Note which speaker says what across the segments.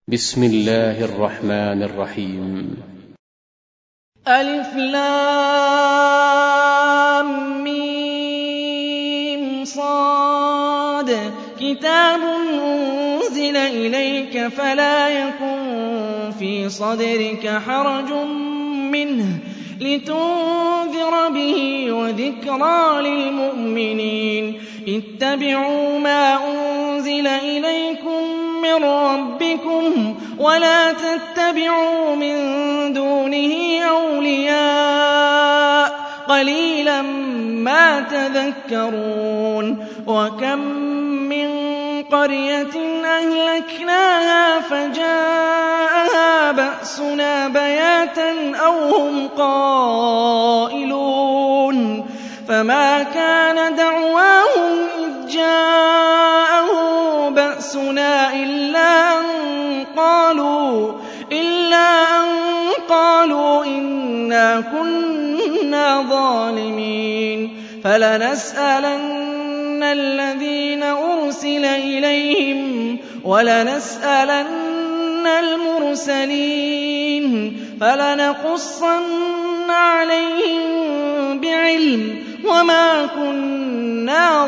Speaker 1: بسم الله الرحمن الرحيم.
Speaker 2: ألف لام ميم صاد كتاب أنزل إليك فلا يكن في صدرك حرج منه لتنذر به وذكرى للمؤمنين. اتبعوا ما أنزل إليكم من ربكم ولا تتبعوا من دونه أولياء قليلا ما تذكرون. وكم من قرية أهلكناها فجاءها بأسنا بياتا أو هم قائلون فما كان دعواهم إذ جاءهم بأسنا إلا أن قالوا إنا كنا ظالمين. فلنسألن الذين أرسل إليهم ولنسألن المرسلين فلنقصن عليهم بعلم وما كنا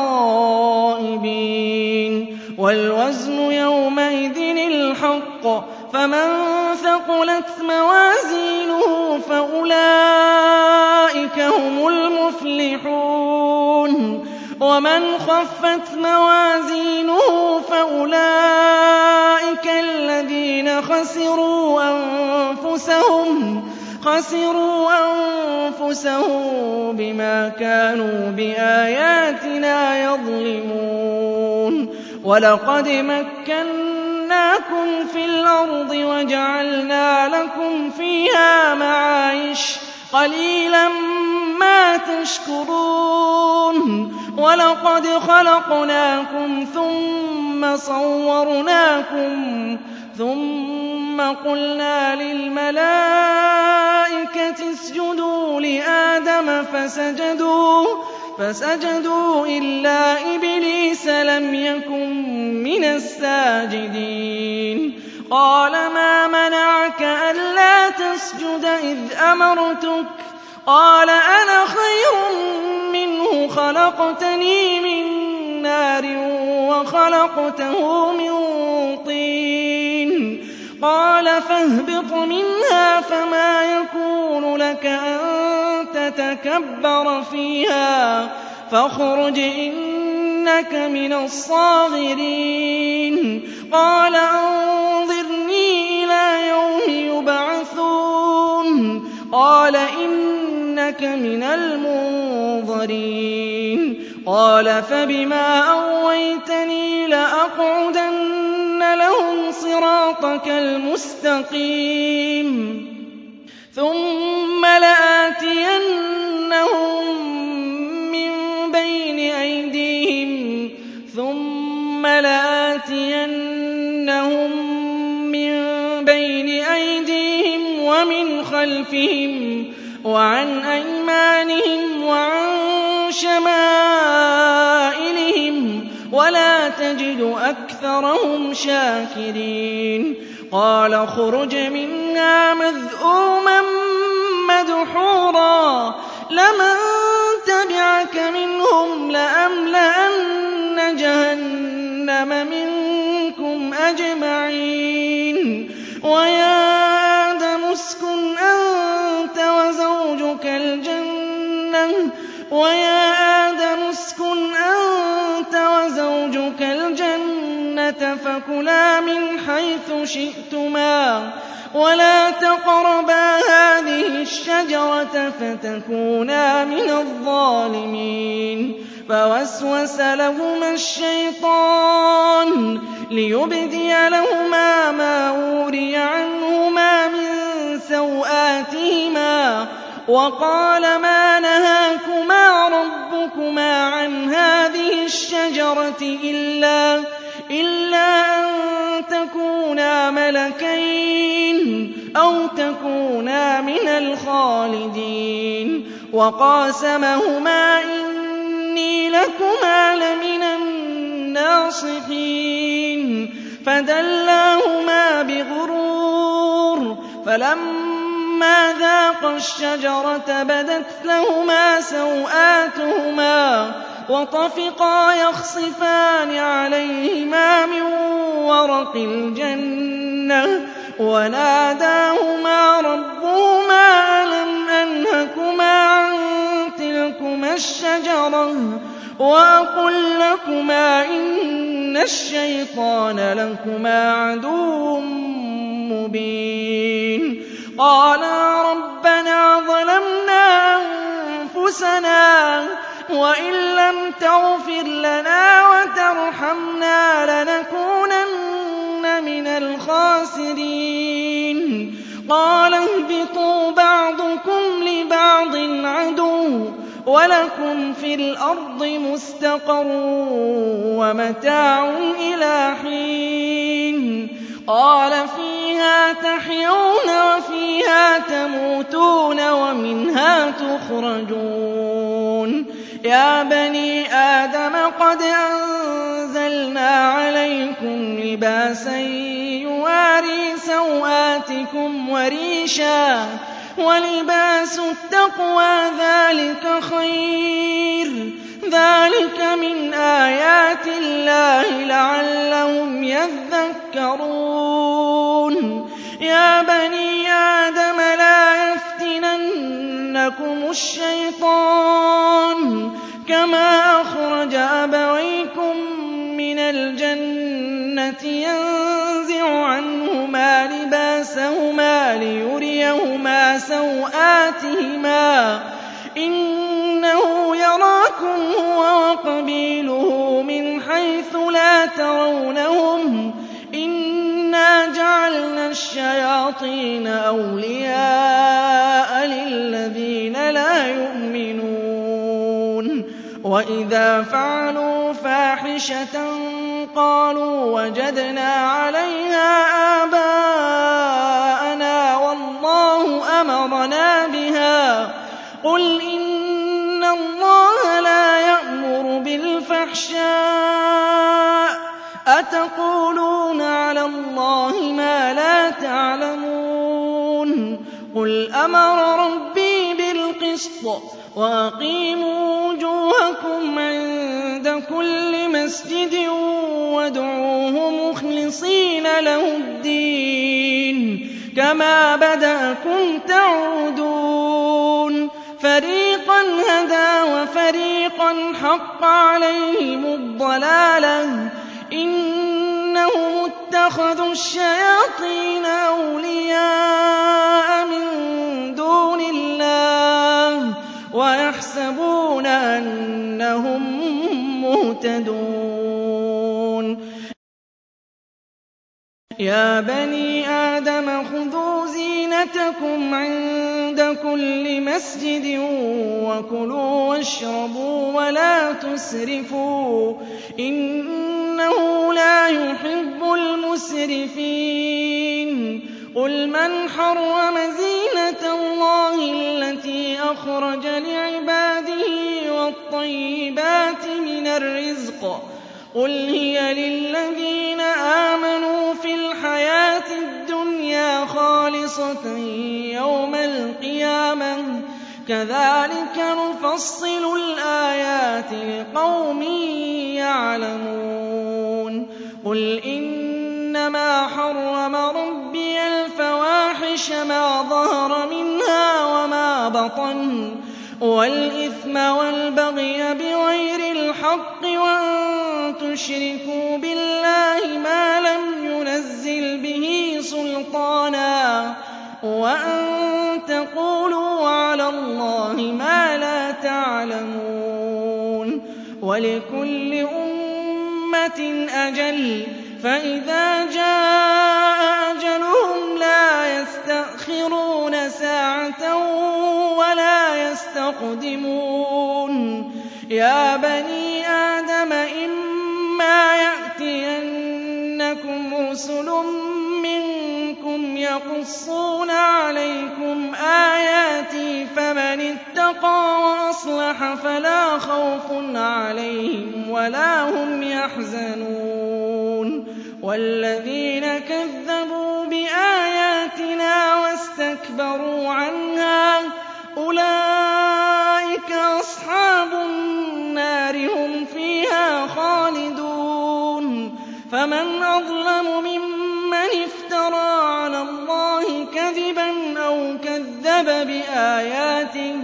Speaker 2: غائبين. والوزن يومئذ الحق فمن ثقلت موازينه فأولئك هم المفلحون ومن خفت موازينه فأولئك الذين خسروا أنفسهم بما كانوا بآياتنا يظلمون. ولقد مكناكم في الأرض وجعلنا لكم فيها معايش قليلا ما تشكرون. ولقد خلقناكم ثم صورناكم ثم قلنا للملائكة اسجدوا لآدم فسجدوا إلا إبليس لم يكن من الساجدين. قال ما منعك ألا تسجد إذ أمرتك؟ قال أنا خير منه خلقتني من نار وخلقته من طين. قال فاهبط منها فما يكون لك أن تتكبر فيها فاخرج إنك من الصاغرين. قال أنظرني إلى يوم يبعثون. قال إنك من المنظرين. قال فبما أغويتني لأقعدن لهم صراطك المستقيم ثم لآتينهم من بين أيديهم ومن خلفهم وعن أيمانهم وعن شمائلهم ولا تجد أكثرهم شاكرين. قال اخرج منها مذءوما مدحورا لمن تبعك منهم لأملأن جهنم منكم أجمعين. ويا آدم اسكن أنت وزوجك الجنة فكلا من حيث شئتما ولا تقربا هذه الشجرة فتكونا من الظالمين. فوسوس لهما الشيطان ليبدي لهما ما وري عنهما من سوآتهما وقال ما نهاكما ربكما عن هذه الشجرة إلا أن تكونا ملكين أو تكونا من الخالدين. وقاسمهما إني لكما لمن الناصحين. فدلاهما بِغُرُورٍ فَلَمَّا ذَاقَا الشَّجَرَةَ بَدَتْ لَهُمَا سَوْآتُهُمَا وَطَفِقَا يَخْصِفَانِ عَلَيْهِمَا مِن وَرَقِ الْجَنَّةِ وَنَادَاهُمَا رَبُّهُمَا أَلَمْ أَنْهَكُمَا عَن تِلْكُمَا الشَّجَرَةِ وَأَقُل لَّكُمَا إِنَّ الشَّيْطَانَ لَكُمَا عَدُوٌّ مُّبِينٌ قَالَا رَبَّنَا ظَلَمْنَا أَنفُسَنَا وَإِن لَّمْ تَغْفِرْ لَنَا وَتَرْحَمْنَا لَنَكُونَنَّ مِنَ الْخَاسِرِينَ قَالَ اهْبِطُوا بَعْضُكُمْ لِبَعْضٍ عَدُوٌّ وَلَكُمْ فِي الْأَرْضِ مُسْتَقَرٌّ وَمَتَاعٌ إِلَىٰ حِينٍ قَالَ فِيهَا تَحْيَوْنَ وَفِيهَا تَمُوتُونَ وَمِنْهَا تُخْرَجُونَ يَا بَنِي آدَمَ قَدْ أَنزَلْنَا عَلَيْكُمْ لِبَاسًا يُوَارِي سَوْآتِكُمْ وَرِيشًا وَلِبَاسُ التَّقْوَىٰ ذَٰلِكَ خَيْرٌ ذَٰلِكَ مِنْ آيَاتِ اللَّهِ لَعَلَّهُمْ يَذَّكَّرُونَ يَا بَنِي آدَمَ لَا يَفْتِنَنَّكُمُ الشَّيْطَانُ كَمَا أَخْرَجَ أَبَوَيْكُم مِّنَ الْجَنَّةِ يَنزِعُ عَنْهُمَا لِبَاسَهُمَا لِيُرِيَهُمَا سَوْآتِهِمَا إِنَّهُ يَرَاكُمْ هُوَ وَقَبِيلُهُ مِنْ حَيْثُ لَا تَرَوْنَهُمْ إِنَّا جَعَلْنَا الشَّيَاطِينَ أَوْلِيَاءَ لِلَّذِينَ لَا يُؤْمِنُونَ وَإِذَا فَعَلُوا فَاحِشَةً قَالُوا وَجَدْنَا عَلَيْهَا آبَاءَنَا وَاللَّهُ أَمَرَنَا بِهَا قُلْ إِنَّ اللَّهَ لَا يَأْمُرُ بِالْفَحْشَاءِ أَتَقُولُونَ عَلَى اللَّهِ مَا لَا تَعْلَمُونَ قُلْ أَمَرَ رَبِّي بِالْقِسْطِ وَأَقِيمُوا وُجُوهَكُمْ عِندَ كُلِّ مَسْجِدٍ وَادْعُوهُ مُخْلِصِينَ لَهُ الدِّينَ كَمَا بَدَأَكُمْ تَعُودُونَ فَرِيقًا هَدَىٰ وَفَرِيقًا حَقَّ عَلَيْهِمُ الضَّلَالَةُ إِنَّهُمُ اتَّخَذُوا الشَّيَاطِينَ أَوْلِيَاءَ مِن دُونِ اللَّهِ وَيَحْسَبُونَ أَنَّهُم مُّهْتَدُونَ يَا بَنِي آدَمَ خُذُوا زِينَتَكُمْ عِندَ كُلِّ مَسْجِدٍ وَكُلُوا وَاشْرَبُوا وَلَا تُسْرِفُوا إِنَّهُ لَا يُحِبُّ الْمُسْرِفِينَ قُلْ مَنْ حَرَّمَ زِينَةَ اللَّهِ الَّتِي أَخْرَجَ لِعِبَادِهِ وَالطَّيِّبَاتِ مِنَ الرِّزْقِ قُلْ هِيَ لِلَّذِينَ آمَنُوا فِي الْحَيَاةِ الدُّنْيَا خَالِصَةً يَوْمَ الْقِيَامَةِ ۚ كَذَٰلِكَ نُفَصِّلُ الْآيَاتِ لِقَوْمٍ يَعْلَمُونَ قُلْ إِنَّمَا حَرَّمَ رَبِّيَ الْفَوَاحِشَ مَا ظَهَرَ مِنْهَا وَمَا بَطَنَ وَالْإِثْمَ وَالْبَغْيَ بِغَيْرِ الْحَقِّ وَأَن تُشْرِكُوا بِاللَّهِ مَا لَمْ يُنَزِّلْ بِهِ سُلْطَانًا وَأَن تَقُولُوا عَلَى اللَّهِ مَا لَا تَعْلَمُونَ وَلِكُلِّ أُمَّةٍ أَجَلٌ فَإِذَا جَاءَ أَجَلُهُمْ لَا يَسْتَأْخِرُونَ سَاعَةً وَلَا يَسْتَقْدِمُونَ يَا بَنِي آدَمَ إِمَّا يَأْتِيَنَّكُمْ رُسُلٌ مِّنكُمْ يَقُصُّونَ عَلَيْكُمْ آيَاتِي فَمَنِ اتَّقَىٰ وَأَصْلَحَ فَلَا خَوْفٌ عَلَيْهِمْ وَلَا هُمْ يَحْزَنُونَ وَالَّذِينَ كَذَّبُوا وَاسْتَكْبَرُوا عَنْهَا أُولَٰئِكَ أَصْحَابُ النَّارِ هُمْ فِيهَا خَالِدُونَ فَمَنْ أَظْلَمُ مِمَّنِ افْتَرَىٰ عَلَى اللَّهِ كَذِبًا أَوْ كَذَّبَ بِآيَاتِهِ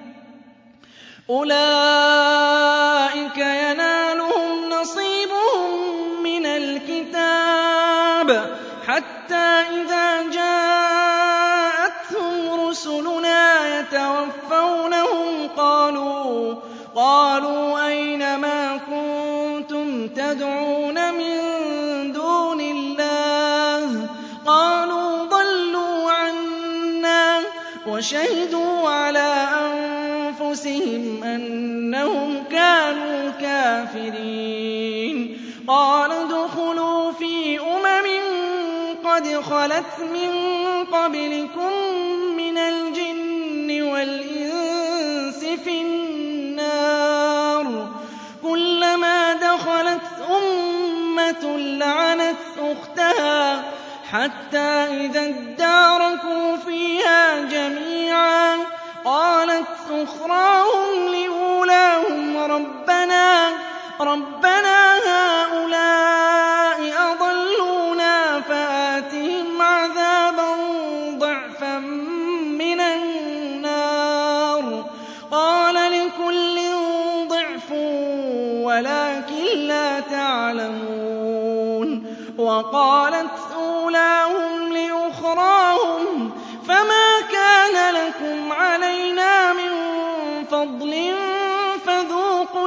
Speaker 2: أُولَٰئِكَ يَنَالُهُمْ نَصِيبُهُم مِّنَ الْكِتَابِ حَتَّىٰ إِذَا جَاءَتْهُمْ رُسُلُنَا يَتَوَفَّوْنَهُمْ قَالُوا أَيْنَ مَا كُنتُمْ تَدْعُونَ مِن دُونِ اللَّهِ قَالُوا ضَلُّوا عَنَّا وَشَهِدُوا عَلَىٰ أَنفُسِهِمْ أَنَّهُمْ كَانُوا كَافِرِينَ قَالَ ادْخُلُوا فِي قد خلت من قبلكم من الجن والإنس في النار كلما دخلت أمة لعنت أختها حتى إذا اداركوا فيها جميعا قالت أخراهم لأولاهم ربنا هؤلاء أضلونا فآتهم عذابا ضعفا من النار قال لكل ضعف ولكن لا تعلمون وقالت أولاهم لأخراهم فما كان لكم علينا من فضل فذوقوا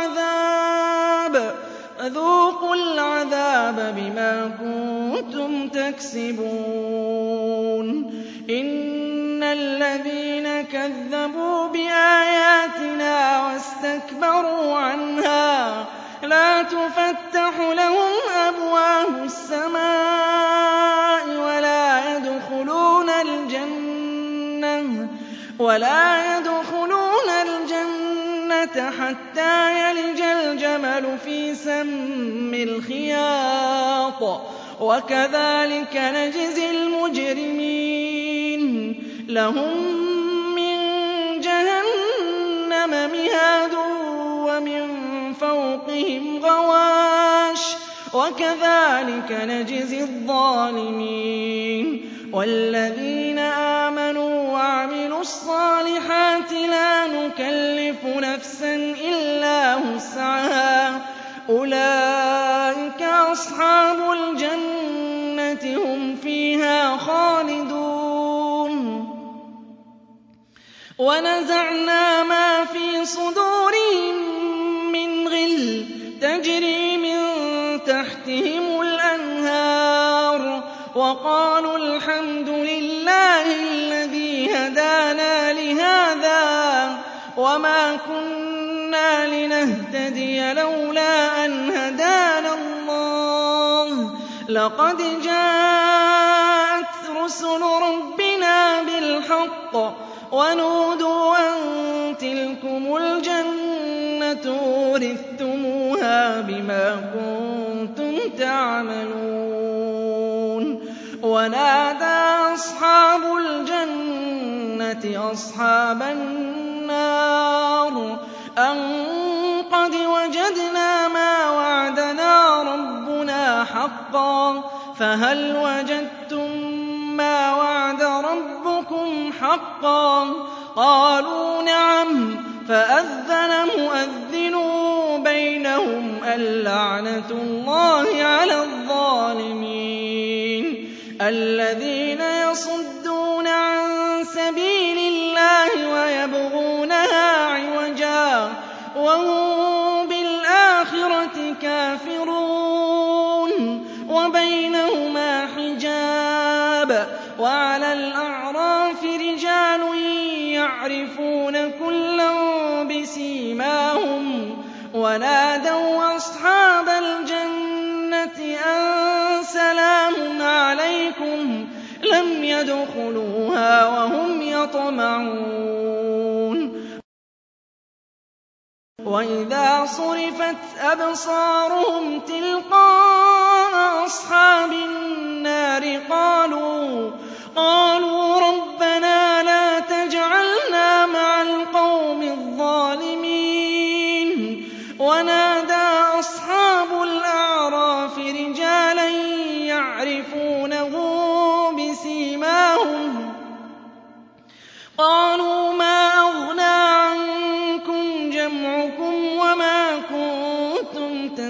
Speaker 2: العذاب بما كنتم تكسبون إن الذين كذبوا بآياتنا واستكبروا عنها لا تفتح لهم أبواب السماء ولا يدخلون الجنة حتى يلج الجمل في سم الخياط وكذلك نجزي المجرمين لهم من جهنم مهاد ومن فوقهم غواش وكذلك نجزي الظالمين والذين آمنوا وعملوا الصالحات لا نكلف نفسا إلا وسعها أولئك أصحاب الجنة هم فيها خالدون ونزعنا ما في صدورهم من غل تجري من تحتهم الأنهار وقالوا الحمد لله الذي هدانا لهذا وما كنا لنهتدي لولا أن هدانا الله لقد جاءت رسل ربنا بالحق ونودوا أن تلكم الجنة أورثتموها بما كنتم تعملون ونادى أصحاب الجنة أصحاب النار أن قد وجدنا ما وعدنا ربنا حقا فهل وجدتم ما وعد ربكم حقا قالوا نعم فأذن مؤذن بينهم اللعنة الله على الظالمين الذين يصدون عن سبيل الله ويبغونها عوجا وهم بالآخرة كافرون وبينهما حجاب وعلى الأعراف رجال يعرفون كلا بسيماهم ونادوا أصحاب الجنة أن سلام عليكم لم يدخلوها وهم يطمعون وإذا صرفت أبصارهم تلقاء أصحاب النار قالوا ربنا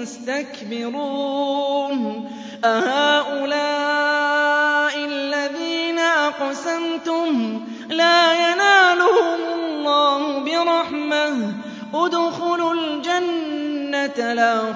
Speaker 2: مُسْتَكْبِرُونَ أَهَٰؤُلَاءِ الَّذِينَ أَقْسَمْتُمْ لَا يَنَالُهُمُ اللَّهُ بِرَحْمَةٍ ادْخُلُوا الْجَنَّةَ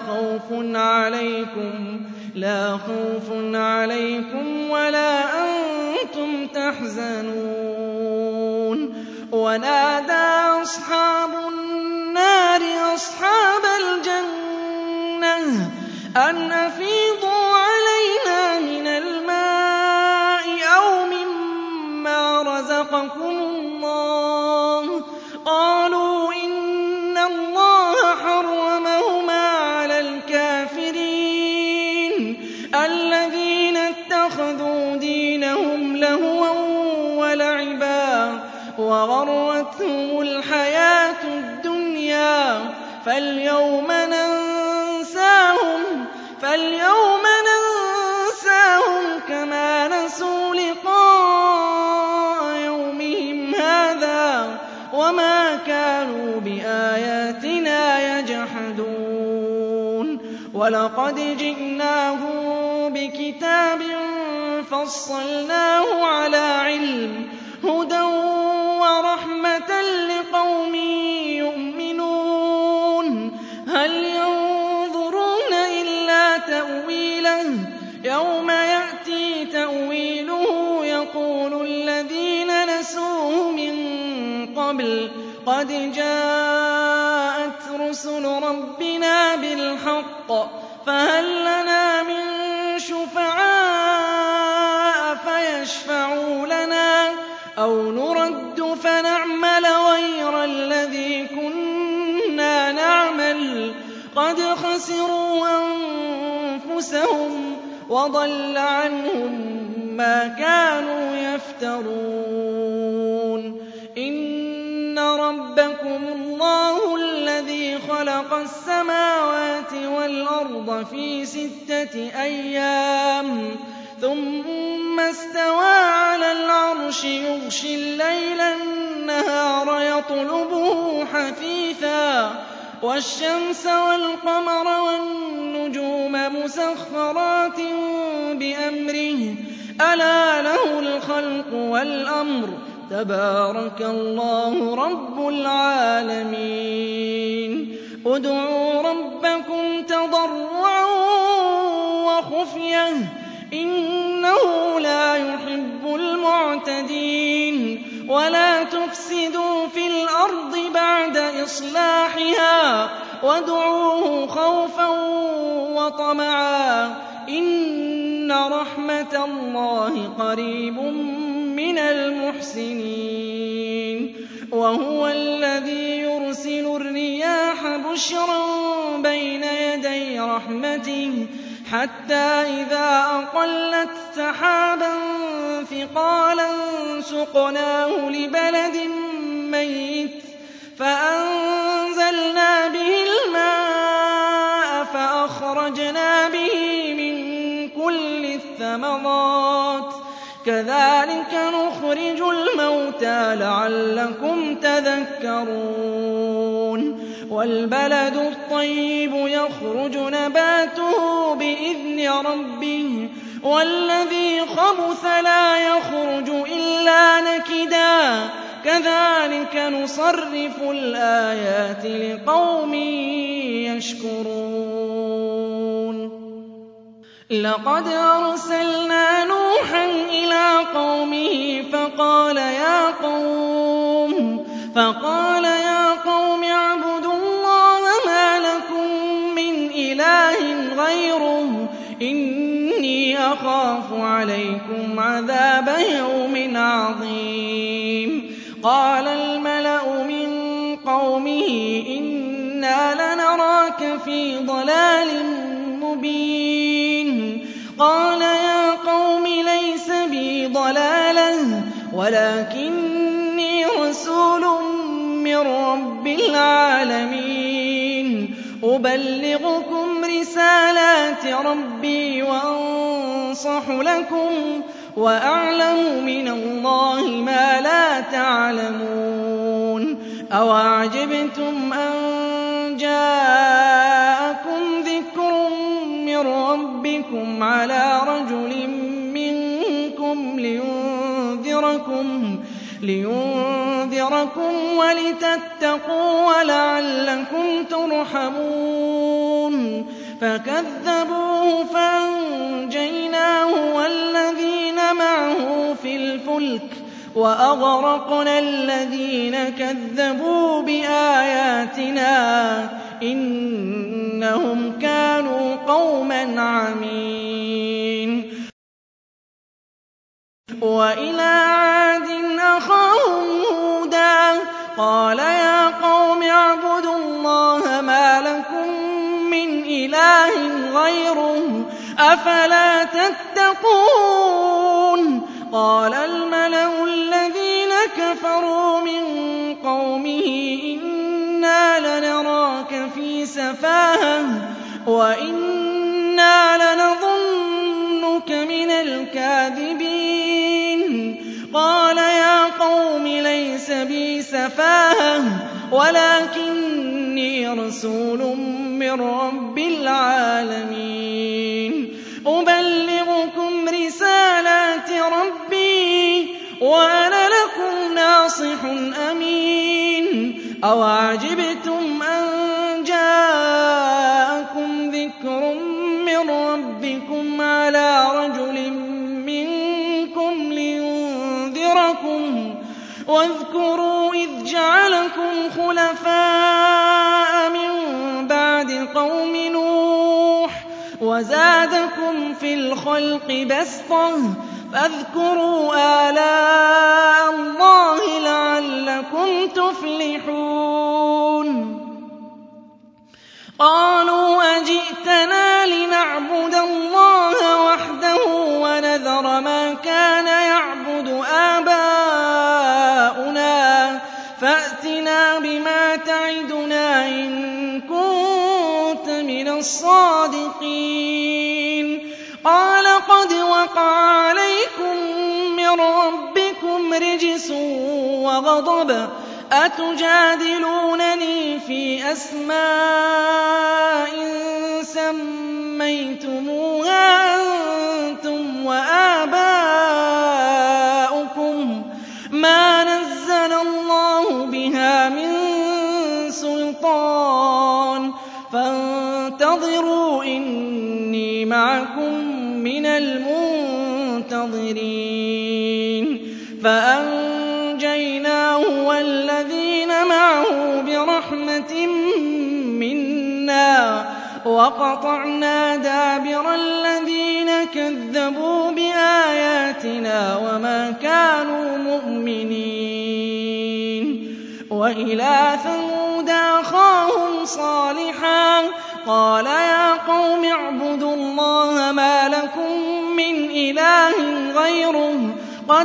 Speaker 2: لَا خَوْفٌ عَلَيْكُمْ وَلَا أَنتُمْ تَحْزَنُونَ وَنَادَىٰ أَصْحَابُ النَّارِ أَصْحَابَ الْجَنَّةِ أَنْ أَفِيضُوا عَلَيْنَا مِنَ الْمَاءِ أَوْ مِمَّا رَزَقَكُمُ اللَّهُ قَالُوا إِنَّ اللَّهَ حَرَّمَهُمَا عَلَى الْكَافِرِينَ الَّذِينَ اتَّخَذُوا دِينَهُمْ لَهْوًا وَلَعِبًا وَغَرَّتْهُمُ الْحَيَاةُ الدُّنْيَا فَالْيَوْمَ نَنسَاهُمْ كَمَا نَسُوا لِقَاءَ يَوْمِهِمْ هَٰذَا وَمَا كَانُوا بِآيَاتِنَا يَجْحَدُونَ وَلَقَدْ جِئْنَاهُم بِكِتَابٍ فَصَّلْنَاهُ عَلَىٰ عِلْمٍ هُدًى وَرَحْمَةً لِّقَوْمٍ يُؤْمِنُونَ هَلْ يَنظُرُونَ إِلَّا تَأْوِيلَهُ يَوْمَ يَأْتِي تَأْوِيلُهُ يَقُولُ الَّذِينَ نَسُوهُ مِن قَبْلُ قَدْ جَاءَتْ رُسُلُ رَبِّنَا بِالْحَقِّ فَهَل لَّنَا مِن شُفَعَاءَ فَيَشْفَعُوا لَنَا أَوْ نُرَدُّ فَنَعْمَلَ غَيْرَ الَّذِي كُنَّا نَعْمَلُ قَدْ خَسِرُوا أَنفُسَهُمْ وَضَلَّ عَنْهُم مَّا كَانُوا يَفْتَرُونَ إِنَّ رَبَّكُمُ اللَّهُ الَّذِي خَلَقَ السَّمَاوَاتِ وَالْأَرْضَ فِي 6 أَيَّامٍ ثُمَّ اسْتَوَىٰ عَلَى الْعَرْشِ يُغْشِي اللَّيْلَ النَّهَارَ يَطْلُبُهُ حَثِيثًا وَالشَّمْسَ وَالْقَمَرَ وَالنُّجُومَ مُسَخَّرَاتٍ بِأَمْرِهِ أَلَا لَهُ الْخَلْقُ وَالْأَمْرُ تَبَارَكَ اللَّهُ رَبُّ الْعَالَمِينَ ادْعُوا رَبَّكُمْ تَضَرُّعًا وَخُفْيَةً إِنَّهُ لَا يُحِبُّ الْمُعْتَدِينَ وَلَا تُفْسِدُوا فِي الْأَرْضِ بَعْدَ إِصْلَاحِهَا وَادْعُوهُ خَوْفًا وَطَمَعًا إِنَّ رَحْمَتَ اللَّهِ قَرِيبٌ مِّنَ الْمُحْسِنِينَ وَهُوَ الَّذِي يُرْسِلُ الرِّيَاحَ بُشْرًا بَيْنَ يَدَيْ رَحْمَتِهِ حَتَّىٰ إِذَا أَقَلَّتْ سَحَابًا ثِقَالًا سُقْنَاهُ لِبَلَدٍ مَّيِّتٍ فَأَنزَلْنَا بِهِ الْمَاءَ فَأَخْرَجْنَا بِهِ مِن كُلِّ الثَّمَرَاتِ كَذَٰلِكَ نُخْرِجُ الْمَوْتَىٰ لَعَلَّكُمْ تَذَكَّرُونَ وَالْبَلَدُ الطَّيِّبُ يَخْرُجُ نَبَاتُهُ بِإِذْنِ رَبِّهِ وَالَّذِي خَبُثَ لَا يَخْرُجُ إِلَّا نَكِدًا كَذَٰلِكَ نُصَرِّفُ الْآيَاتِ لِقَوْمٍ يَشْكُرُونَ لَقَدْ أَرْسَلْنَا نُوحًا إِلَىٰ قَوْمِهِ فَقَالَ يَا قَوْمِ اعْبُدُوا اللَّهَ مَا لَكُم مِّنْ إِلَٰهٍ غَيْرُهُ إِنِّي أَخَافُ عَلَيْكُمْ عَذَابَ يَوْمٍ عَظِيمٍ قَالَ الْمَلَأُ مِن قَوْمِهِ إِنَّا لَنَرَاكَ فِي ضَلَالٍ مُّبِينٍ قَالَ يَا قَوْمِ لَيْسَ بِي ضَلَالَةٌ وَلَٰكِنِّي رَسُولٌ مِّن رَّبِّ الْعَالَمِينَ أُبَلِّغُكُمْ رِسَالَاتِ رَبِّي وَأَنصَحُ لَكُمْ وَأَعْلَمُ مِنَ اللَّهِ مَا لَا تَعْلَمُونَ أَوَعَجِبْتُمْ أَن جَاءَكُمْ ذِكْرٌ مِّن رَّبِّكُمْ عَلَىٰ رَجُلٍ مِّنكُمْ لِيُنذِرَكُمْ وَلِتَتَّقُوا وَلَعَلَّكُمْ تُرْحَمُونَ فَكَذَّبُوهُ فَأَنجَيْنَاهُ وَالَّذِينَ معه في الْفُلْكِ وَأَغْرَقْنَا الَّذِينَ كَذَّبُوا بِآيَاتِنَا ۖ إِنَّهُمْ كَانُوا قَوْمًا عَمِينَ وَإِلَىٰ عَادٍ أَخَاهُمْ هُودًا ۚ قَالَ يَا قَوْمِ اعْبُدُوا اللَّهَ مَا لَكُم مِّنْ إِلَٰهٍ غَيْرُهُ ۖ أَفَلَا تَتَّقُونَ قَالَ الْمَلَأُ الَّذِينَ كَفَرُوا مِن قَوْمِهِ إِنَّا لَنَرَاكَ فِي سَفَاهَةٍ وَإِنَّا لَنَظُنُّكَ مِنَ الْكَاذِبِينَ قَالَ يَا قَوْمِ لَيْسَ بِي سَفَاهَةٌ وَلَٰكِنِّي رَسُولٌ مِّن رَّبِّ الْعَالَمِينَ أُبَلِّغُكُمْ رِسَالَاتِ رَبِّي وَأَنَا لَكُمْ نَاصِحٌ أَمِينٌ أَوَعَجِبْتُمْ أَن جَاءَكُمْ ذِكْرٌ مِّن رَّبِّكُمْ عَلَىٰ رَجُلٍ مِّنكُمْ لِيُنذِرَكُمْ ۖ وَاذْكُرُوا إِذْ جَعَلَكُمْ خُلَفَاءَ مِن بَعْدِ قَوْمِ نُوحٍ وَزَادَكُمْ فِي الْخَلْقِ بَسْطَةً ۖ فاذكروا آلاء اللَّهِ لَعَلَّكُمْ تُفْلِحُونَ قَالُوا أَجِئْتَنَا لِنَعْبُدَ اللَّهَ وَحْدَهُ وَنَذَرَ مَا كَانَ يَعْبُدُ آبَاؤُنَا فَأْتِنَا بِمَا تَعِدُنَا إِن كُنتَ مِنَ الصَّادِقِينَ قَالَ قَدْ وَقَعَ عَلَيْكُم مِّن رَّبِّكُمْ رِجْسٌ وَغَضَبٌ أَتُجَادِلُونَنِي فِي أَسْمَاءٍ سَمَّيْتُمُوهَا أَنتُمْ وَآبَاؤُكُم مَّا نَزَّلَ اللَّهُ بِهَا مِن سُلْطَانٍ فَانتَظِرُوا إِنِّي مَعَكُم مِّنَ الْمُنتَظِرِينَ فَأَنجَيْنَاهُ وَالَّذِينَ مَعَهُ بِرَحْمَةٍ مِّنَّا وَقَطَعْنَا دَابِرَ الَّذِينَ كَذَّبُوا بِآيَاتِنَا وَمَا كَانُوا مُؤْمِنِينَ وَإِلَىٰ ثَمُودَ أَخَاهُمْ صَالِحًا ۚ قَالَ يَا قَوْمِ اعْبُدُوا اللَّهَ مَا لَكُم مِّنْ إِلَٰهٍ غَيْرُهُ ۖ قَدْ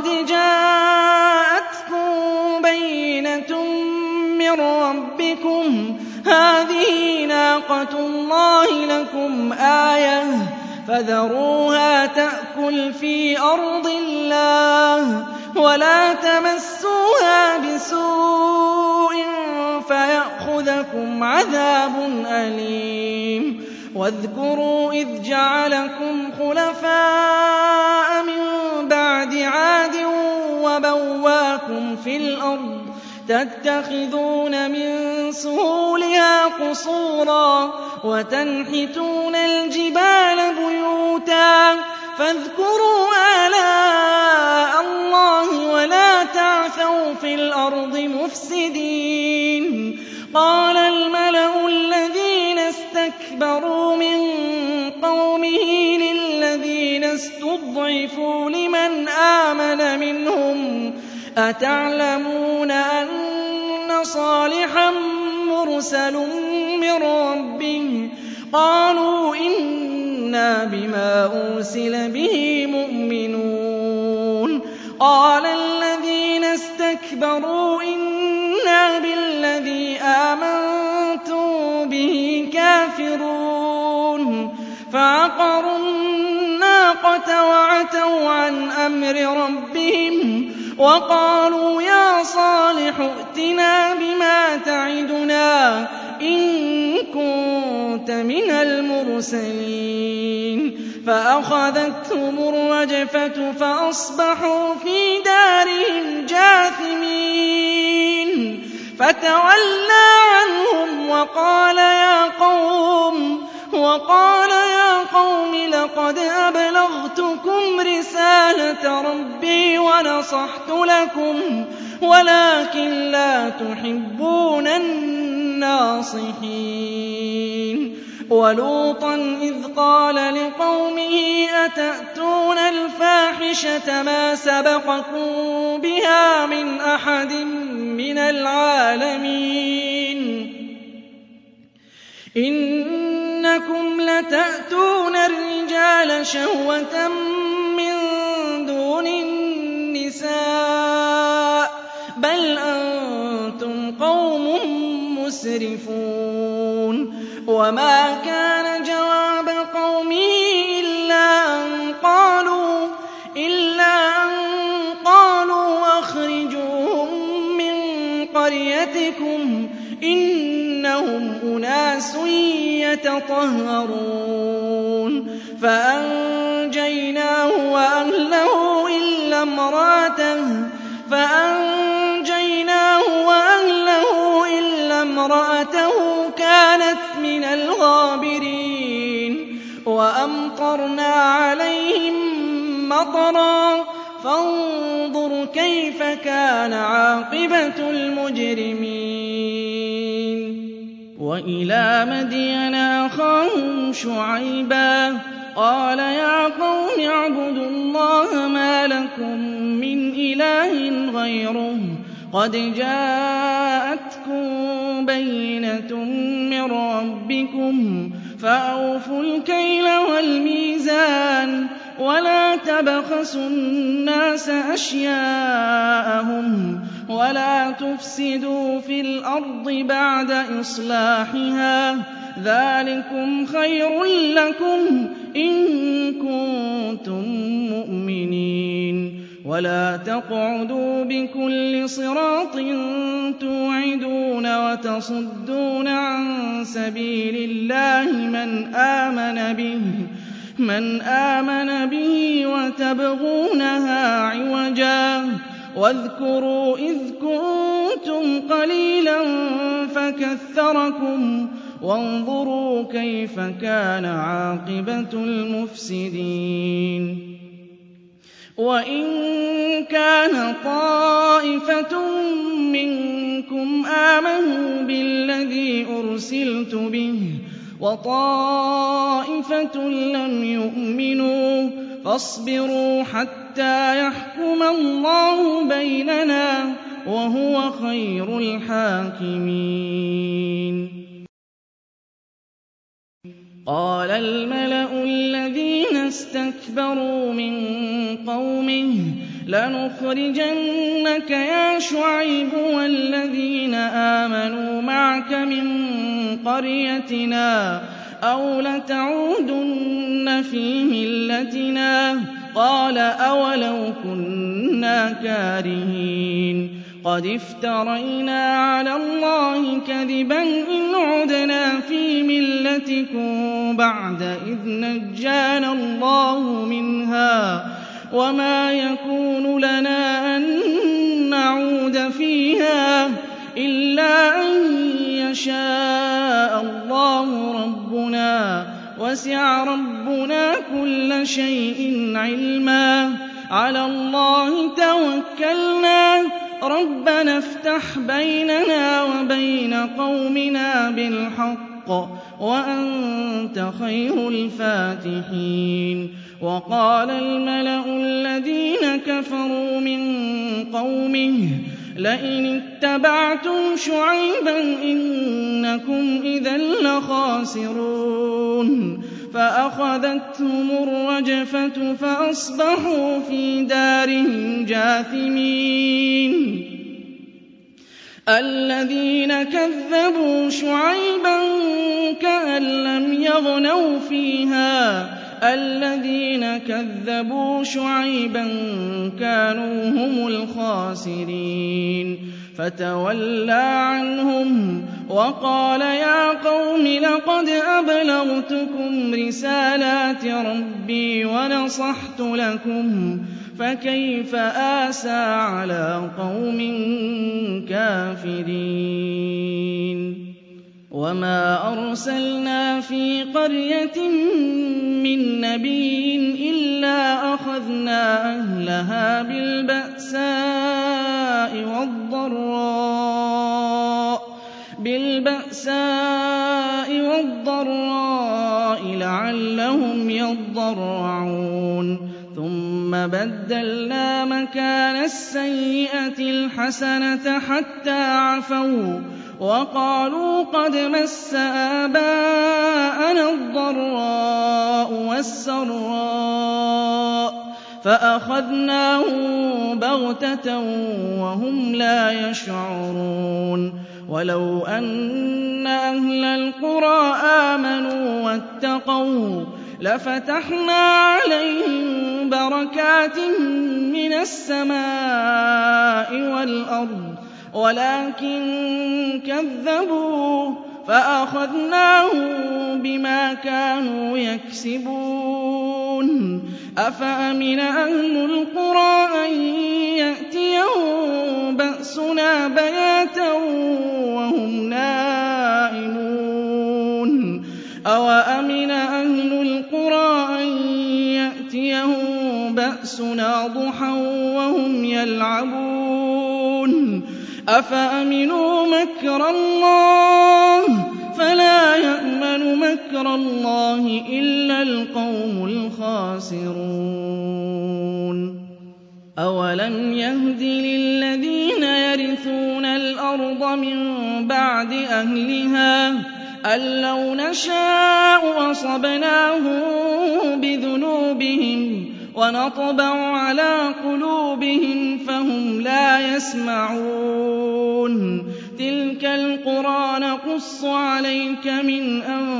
Speaker 2: جَاءَتْكُم بَيِّنَةٌ مِّن رَّبِّكُمْ ۖ هَٰذِهِ نَاقَةُ اللَّهِ لَكُمْ آيَةً فَذَرُوهَا تَأْكُلْ فِي أَرْضِ اللَّهِ وَلَا تَمَسُّوهَا بِسُوءٍ فَيَأْخُذَكُمْ عَذَابٌ أَلِيمٌ وَاذْكُرُوا إِذْ جَعَلَكُمْ خُلَفَاءَ مِن بَعْدِ عَادٍ وَبَوَّاكُمْ فِي الْأَرْضِ تَتَّخِذُونَ مِن سُهُولِهَا قُصُورًا وَتَنْحِتُونَ الْجِبَالَ بُيُوتًا فَاذْكُرُوا آلَاءَ اللَّهِ وَلَا تَعْثَوْا فِي الْأَرْضِ مُفْسِدِينَ قَالَ الْمَلَأُ الَّذِينَ اسْتَكْبَرُوا مِن قَوْمِهِ لِلَّذِينَ اسْتُضْعِفُوا لِمَنْ آمَنَ مِنْهُمْ أَتَعْلَمُونَ أَنَّ صَالِحًا مُّرْسَلٌ مِّن رَّبِّهِ قَالُوا إِنَّا بِمَا أُرْسِلَ بِهِ مُؤْمِنُونَ قَالَ الَّذِينَ اسْتَكْبَرُوا إِنَّا بِالَّذِي آمَنتُم بِهِ كَافِرُونَ فَعَقَرُوا النَّاقَةَ وَعَتَوْا عَنْ أَمْرِ رَبِّهِمْ وَقَالُوا يَا صَالِحُ ائْتِنَا بِمَا تَعِدُنَا إِن كُنتَ كُنتَ مِنَ الْمُرْسَلِينَ فَأَخَذَتْهُمُ الرَّجْفَةُ فَأَصْبَحُوا فِي دَارِهِمْ جَاثِمِينَ فَتَوَلَّىٰ عَنْهُمْ وَقَالَ يَا قَوْمِ لَقَدْ أَبْلَغْتُكُمْ رِسَالَةَ رَبِّي وَنَصَحْتُ لَكُمْ وَلَٰكِن لَّا تُحِبُّونَ النَّاصِحِينَ وَلُوطًا إِذْ قَالَ لِقَوْمِهِ أَتَأْتُونَ الْفَاحِشَةَ مَا سَبَقَكُم بِهَا مِنْ أَحَدٍ مِّنَ الْعَالَمِينَ إِنَّكُمْ لَتَأْتُونَ الرِّجَالَ شَهْوَةً مِّن دُونِ النِّسَاءِ بَلْ أَنتُمْ قَوْمٌ مُّسْرِفُونَ وَمَا كَانَ جَوَابَ قَوْمِهِ إِلَّا أَن قَالُوا أَخْرِجُوهُم مِّن قَرْيَتِكُمْ إِنَّهُمْ أُنَاسٌ يَتَطَهَّرُونَ فَأَنجَيْنَاهُ وَأَهْلَهُ إِلَّا امْرَأَتَهُ كَانَتْ مِنَ الْغَابِرِينَ وَأَمْطَرْنَا عَلَيْهِم مَّطَرًا فَانظُرْ كَيْفَ كَانَ عَاقِبَةُ الْمُجْرِمِينَ وَإِلَىٰ مَدْيَنَ أَخَاهُمْ شُعَيْبًا قَالَ يَا قَوْمِ اعْبُدُوا اللَّهَ مَا لَكُم مِّنْ إِلَٰهٍ غَيْرُهُ قَدْ جَاءَتْكُم بَيِّنَةٌ مِّن رَّبِّكُمْ فَأَوْفُوا الْكَيْلَ وَالْمِيزَانَ وَلَا تَبْخَسُوا النَّاسَ أَشْيَاءَهُمْ وَلَا تُفْسِدُوا فِي الْأَرْضِ بَعْدَ إِصْلَاحِهَا ذَٰلِكُمْ خَيْرٌ لَّكُمْ إِن كُنتُم مُّؤْمِنِينَ وَلَا تَقْعُدُوا بِكُلِّ صِرَاطٍ تُوعِدُونَ وَتَصُدُّونَ عَن سَبِيلِ اللَّهِ مَنْ آمَنَ بِهِ وَتَبْغُونَهَا عِوَجًا وَاذْكُرُوا إِذْ كُنتُمْ قَلِيلًا فَكَثَّرَكُمْ وَانظُرُوا كَيْفَ كَانَ عَاقِبَةُ الْمُفْسِدِينَ وَإِن كَانَ طَائِفَةٌ مِّنكُمْ آمَنُوا بِالَّذِي أُرْسِلْتُ بِهِ وَطَائِفَةٌ لَّمْ يُؤْمِنُوا فَاصْبِرُوا حَتَّىٰ يَحْكُمَ اللَّهُ بَيْنَنَا وَهُوَ خَيْرُ الْحَاكِمِينَ قَالَ الْمَلَأُ الَّذِينَ اسْتَكْبَرُوا مِن قَوْمِهِ لَنُخْرِجَنَّكَ يَا شُعَيْبُ وَالَّذِينَ آمَنُوا مَعَكَ مِن قَرْيَتِنَا أَوْ لَتَعُودُنَّ فِي مِلَّتِنَا قَالَ أَوَلَوْ كُنَّا كَارِهِينَ قَدِ افْتَرَيْنَا عَلَى اللَّهِ كَذِبًا إِنْ عُدْنَا فِي مِلَّتِكُم بَعْدَ إِذْ نَجَّانَا اللَّهُ مِنْهَا وَمَا يَكُونُ لَنَا أَن نَّعُودَ فِيهَا إِلَّا أَن يَشَاءَ اللَّهُ رَبُّنَا وَسِعَ رَبُّنَا كُلَّ شَيْءٍ عِلْمًا عَلَى اللَّهِ تَوَكَّلْنَا رَبَّنَا افْتَحْ بَيْنَنَا وَبَيْنَ قَوْمِنَا بِالْحَقِّ وَأَنتَ خَيْرُ الْفَاتِحِينَ وَقَالَ الْمَلَأُ الَّذِينَ كَفَرُوا مِن قَوْمِهِ لَئِنِ اتَّبَعْتُمْ شُعَيْبًا إِنَّكُمْ إِذًا لَّخَاسِرُونَ فَأَخَذَتْهُمُ الرَّجْفَةُ فَأَصْبَحُوا فِي دَارِهِمْ جَاثِمِينَ الَّذِينَ كَذَّبُوا شُعَيْبًا كَأَن لَّمْ يَغْنَوْا فِيهَا الَّذِينَ كَذَّبُوا شُعَيْبًا كَانُوا هُمُ الْخَاسِرِينَ فَتَوَلَّىٰ عَنْهُمْ وَقَالَ يَا قَوْمِ لَقَدْ أَبْلَغْتُكُمْ رِسَالَاتِ رَبِّي وَنَصَحْتُ لَكُمْ فَكَيْفَ آسَىٰ عَلَىٰ قَوْمٍ كَافِرِينَ وَمَا أَرْسَلْنَا فِي قَرْيَةٍ مِّن نَّبِيٍّ إِلَّا أَخَذْنَا أَهْلَهَا بِالْبَأْسَاءِ وَالضَّرَّاءِ لَعَلَّهُمْ يَضَّرَّعُونَ ثُمَّ بَدَّلْنَا مَكَانَ السَّيِّئَةِ الْحَسَنَةَ حَتَّىٰ عَفَوْا وَقَالُوا قَدْ مَسَّ آبَاءَنَا الضَّرَّاءُ وَالسَّرَّاءُ فَأَخَذْنَاهُم بَغْتَةً وَهُمْ لَا يَشْعُرُونَ وَلَوْ أَنَّ أَهْلَ الْقُرَىٰ آمَنُوا وَاتَّقَوْا لَفَتَحْنَا عَلَيْهِم بَرَكَاتٍ مِّنَ السَّمَاءِ وَالْأَرْضِ وَلَٰكِن كَذَّبُوا فَأَخَذْنَاهُم بِمَا كَانُوا يَكْسِبُونَ أَفَأَمِنَ أَهْلُ الْقُرَىٰ أَن يَأْتِيَهُم بَأْسُنَا بَيَاتًا وَهُمْ نَائِمُونَ أَوَأَمِنَ أَهْلُ الْقُرَىٰ أَن يَأْتِيَهُم بَأْسُنَا ضُحًى وَهُمْ يَلْعَبُونَ أَفَأَمِنُوا مَكْرَ اللَّهِ فَلَا يَأْمَنُ مَكْرَ اللَّهِ إِلَّا الْقَوْمُ الْخَاسِرُونَ أَوَلَمْ يَهْدِ لِلَّذِينَ يَرِثُونَ الْأَرْضَ مِن بَعْدِ أَهْلِهَا أَن لَّوْ نَشَاءُ أَصَبْنَاهُم بِذُنُوبِهِمْ وَنَطْبَعُ عَلَىٰ قُلُوبِهِمْ فَهُمْ لَا يَسْمَعُونَ تِلْكَ الْقُرَىٰ نَقُصُّ عَلَيْكَ مِنْ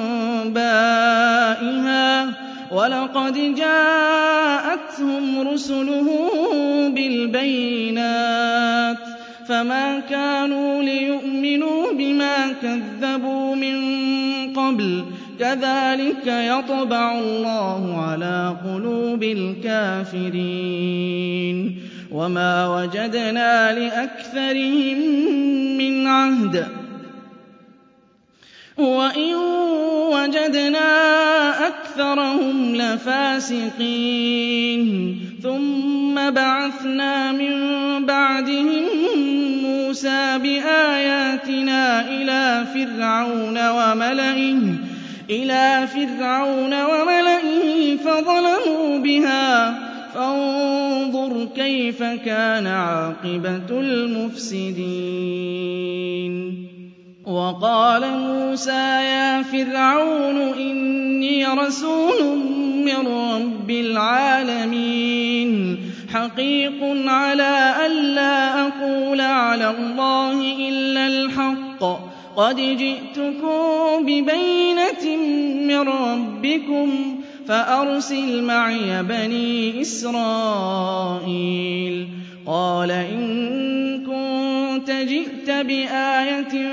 Speaker 2: أَنبَائِهَا وَلَقَدْ جَاءَتْهُمْ رُسُلُهُم بِالْبَيِّنَاتِ فَمَا كَانُوا لِيُؤْمِنُوا بِمَا كَذَّبُوا مِن قَبْلُ كَذَٰلِكَ يَطْبَعُ اللَّهُ عَلَىٰ قُلُوبِ الْكَافِرِينَ وَمَا وَجَدْنَا لِأَكْثَرِهِم مِّنْ عَهْدٍ وَإِن وَجَدْنَا أَكْثَرَهُمْ لَفَاسِقِينَ ثُمَّ بَعَثْنَا مِن بَعْدِهِم مُّوسَىٰ بِآيَاتِنَا إِلَىٰ فِرْعَوْنَ وَمَلَئِهِ فَظَلَمُوا بِهَا فَانظُرْ كَيْفَ كَانَ عَاقِبَةُ الْمُفْسِدِينَ وَقَالَ مُوسَىٰ يَا فِرْعَوْنُ إِنِّي رَسُولٌ مِّن رَّبِّ الْعَالَمِينَ حَقِيقٌ عَلَىٰ أَلَّا أَقُولَ عَلَى اللَّهِ إِلَّا الْحَقَّ قَدْ جِئْتُكُم بِبَيِّنَةٍ مِّن رَّبِّكُمْ فَأَرْسِلْ مَعِيَ بَنِي إِسْرَائِيلَ قَالَ إِن كُنتَ جِئْتَ بِآيَةٍ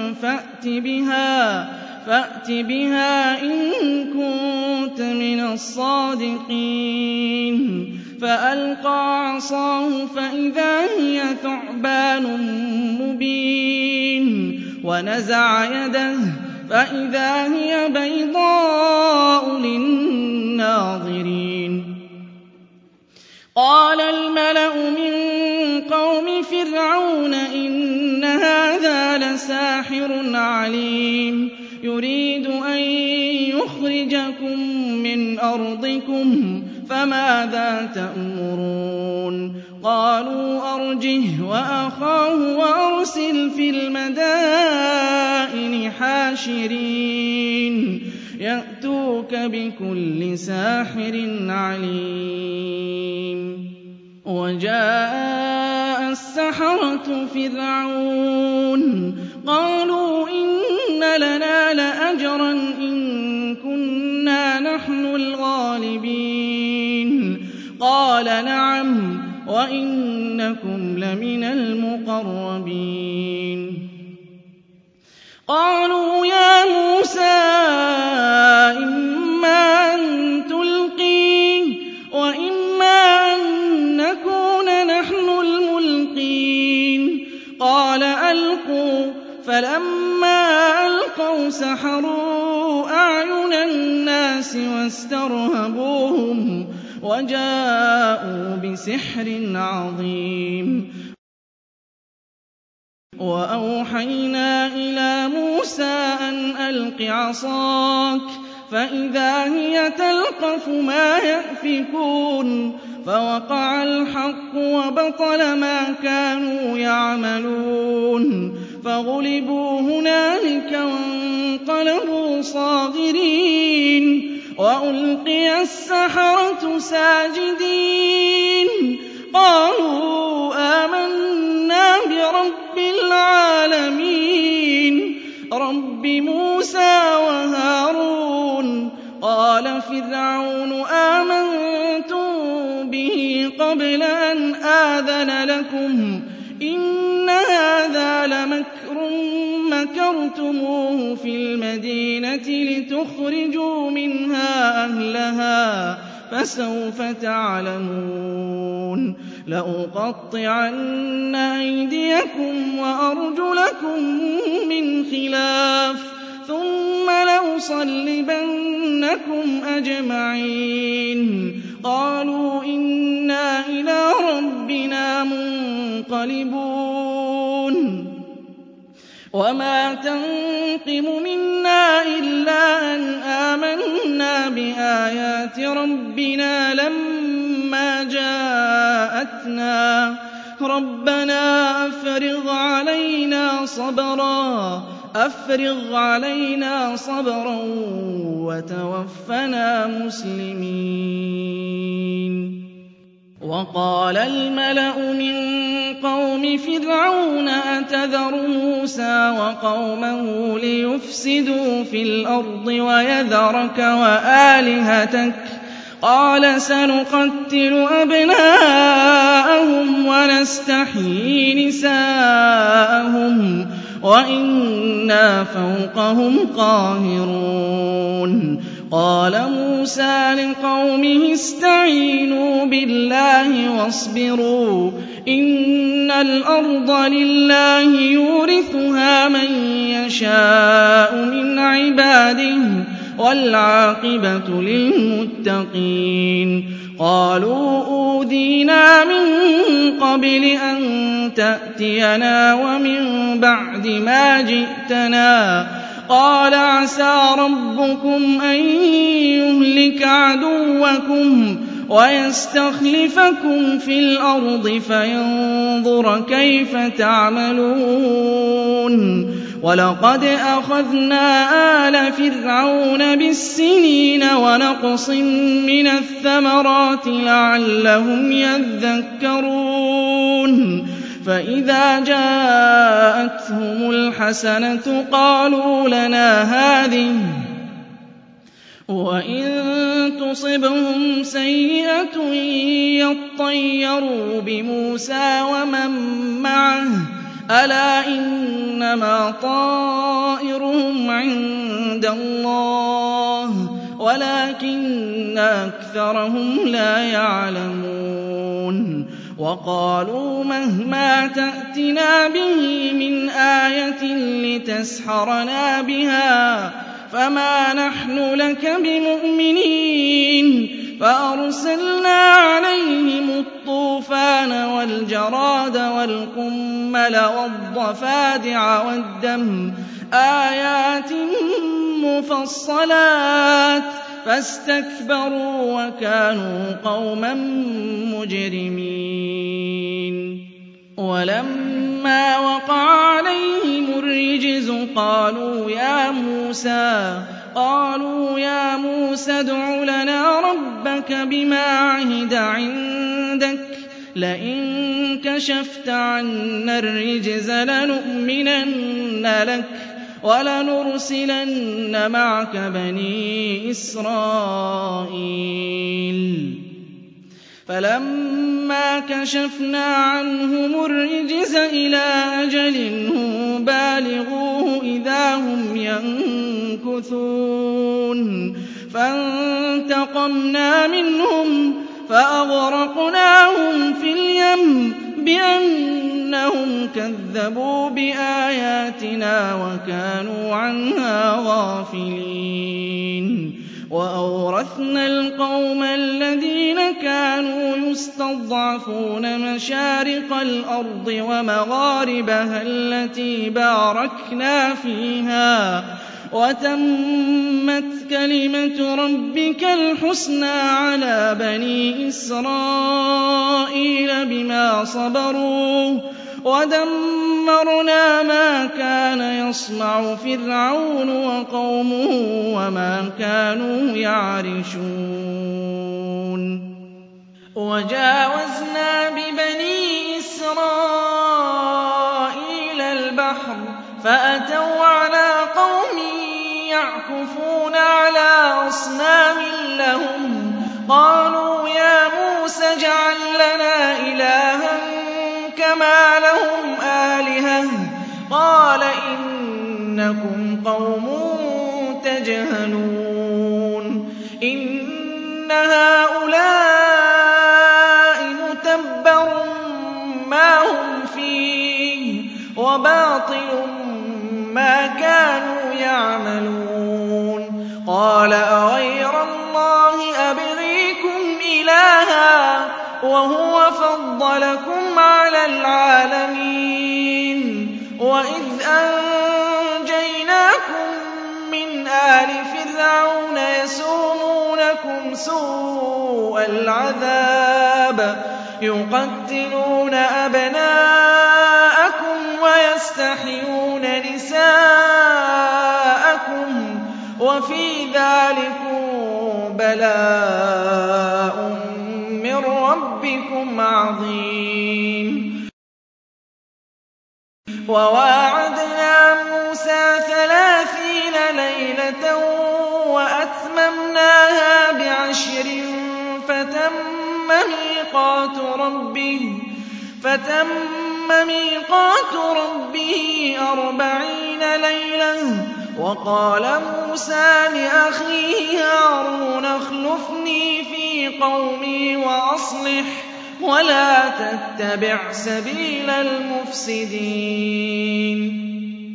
Speaker 2: فَأْتِ بِهَا إِن كُنتَ مِنَ الصَّادِقِينَ فَأَلْقَىٰ عَصَاهُ فَإِذَا هِيَ ثُعْبَانٌ مُّبِينٌ وَنَزَعَ يَدَهُ فَإِذَا هِيَ بَيْضَاءُ لِلنَّاظِرِينَ قَالَ الْمَلَأُ مِن قَوْمِ فِرْعَوْنَ إِنَّ هَٰذَا لَسَاحِرٌ عَلِيمٌ يُرِيدُ أَن يُخْرِجَكُم مِّنْ أَرْضِكُمْ فَمَاذَا تَأْمُرُونَ قَالُوا أَرْجِهْ وَأَخَاهُ وَأَرْسِلْ فِي الْمَدَائِنِ حَاشِرِينَ يَأْتُوكَ بِكُلِّ سَاحِرٍ عَلِيمٍ وَجَاءَ السَّحَرَةُ فِرْعَوْنَ قَالُوا إِنَّ لَنَا لَأَجْرًا إِن كُنَّا نَحْنُ الْغَالِبِينَ قال نعم وإنكم لمن المقربين قالوا يا موسى إما أن تلقي وإما أن نكون نحن الملقين قال ألقوا فلما ألقوا سحروا أعين الناس واسترهبوهم وجاءوا بسحر عظيم وأوحينا إلى موسى أن ألق عصاك فإذا هي تلقف ما يأفكون فوقع الحق وبطل ما كانوا يعملون فغلبوا هنالك وانقلبوا صاغرين وألقي السحرة ساجدين قالوا آمنا برب العالمين رب موسى وهارون قال فرعون آمنتم به قبل أن آذن لكم إن هذا لمكر مكرتموه في المدينة لتخرجوا منها أهلها فسوف تعلمون لأقطعن أيديكم وأرجلكم من خلاف ثم لأصلبنكم أجمعين قالوا إنا إلى ربنا منقلبون وما تنقم منا إلا أن آمنا بآيات ربنا لما جاءتنا ربنا أفرغ علينا صبرا وتوفنا مسلمين وقال الملأ من قوم فرعون أتذر موسى وقومه ليفسدوا في الأرض ويذرك وآلهتك قال سنقتل أبناءهم ونستحيي نساءهم وإنا فوقهم قاهرون قال موسى لقومه استعينوا بالله واصبروا إن الأرض لله يورثها من يشاء من عباده والعاقبة للمتقين قالوا أوذينا من قبل أن تأتينا ومن بعد ما جئتنا قال عسى ربكم أن يهلك عدوكم ويستخلفكم في الأرض فينظر كيف تعملون ولقد أخذنا آل فرعون بالسنين ونقص من الثمرات لعلهم يذكرون فإذا جاءتهم الحسنة قالوا لنا هذه وإن تصبهم سيئة يطيروا بموسى ومن معه ألا إنما طائرهم عند الله ولكن أكثرهم لا يعلمون وقالوا مهما تأتنا به من آية لتسحرنا بها فما نحن لك بمؤمنين فأرسلنا عليهم الطوفان والجراد والقمل والضفادع والدم آيات مفصلات فاستكبروا وكانوا قوما مجرمين ولما وقع عليهم الرجز قالوا يا موسى ادع لنا ربك بما عهد عندك لئن كشفت عنا الرجز لنؤمنن لك ولنرسلن معك بني إسرائيل فَلَمَّا كَشَفْنَا عَنْهُمُ الرِّجْزَ إِلَىٰ أَجَلٍ هُم بَالِغُوهُ إِذَا هُمْ يَنكُثُونَ فَانتَقَمْنَا مِنْهُمْ فَأَغْرَقْنَاهُمْ فِي الْيَمِّ بِأَنَّهُمْ كَذَّبُوا بِآيَاتِنَا وَكَانُوا عَنْهَا غَافِلِينَ وَأَوْرَثْنَا الْقَوْمَ الَّذِينَ كَانُوا يُسْتَضْعَفُونَ مَشَارِقَ الْأَرْضِ وَمَغَارِبَهَا الَّتِي بَارَكْنَا فِيهَا وَتَمَّتْ كَلِمَةُ رَبِّكَ الْحُسْنَىٰ عَلَىٰ بَنِي إِسْرَائِيلَ بِمَا صَبَرُوا وَدَمَّرْنَا مَا كَانَ يَصْنَعُ فِرْعَوْنُ وَقَوْمُهُ وَمَا كَانُوا يَعْرِشُونَ وَجَاوَزْنَا بِبَنِي إِسْرَائِيلَ الْبَحْرَ فَأَتَوْا عَلَىٰ قَوْمٍ يَعْكُفُونَ عَلَىٰ أَصْنَامٍ لَّهُمْ قَالُوا يَا مُوسَى اجْعَل لَّنَا إِلَٰهًا كَمَا لَهُمْ آلِهَةٌ قَالَ إِنَّكُمْ قَوْمٌ تَجْهَلُونَ إِنَّ هَٰؤُلَاءِ مُتَبَّرٌ مَّا هُمْ فِيهِ وَبَاطِلٌ مَّا كَانُوا يَعْمَلُونَ قَالَ أَغَيْرَ اللَّهِ أَبْغِيكُمْ إِلَٰهًا وَهُوَ فَضَّلَكُمْ عَلَى الْعَالَمِينَ وَإِذْ أَنجَيْنَاكُم مِّنْ آلِ فِرْعَوْنَ يَسُومُونَكُمْ سُوءَ الْعَذَابِ يُقَتِّلُونَ أَبْنَاءَكُمْ وَيَسْتَحْيُونَ نِسَاءَكُمْ وَفِي ذَٰلِكُم بَلَاءٌ مِّن رَّبِّكُمْ عَظِيمٌ وَوَاعَدْنَا مُوسَىٰ 30 لَيْلَةً وَأَتْمَمْنَاهَا ب10 فَتَمَّ مِيقَاتُ رَبِّهِ 40 لَيْلَةً وَقَالَ مُوسَىٰ لِأَخِيهِ هَارُونَ اخْلُفْنِي فِي قَوْمِي وَأَصْلِحْ وَلَا تَتَّبِعْ سَبِيلَ الْمُفْسِدِينَ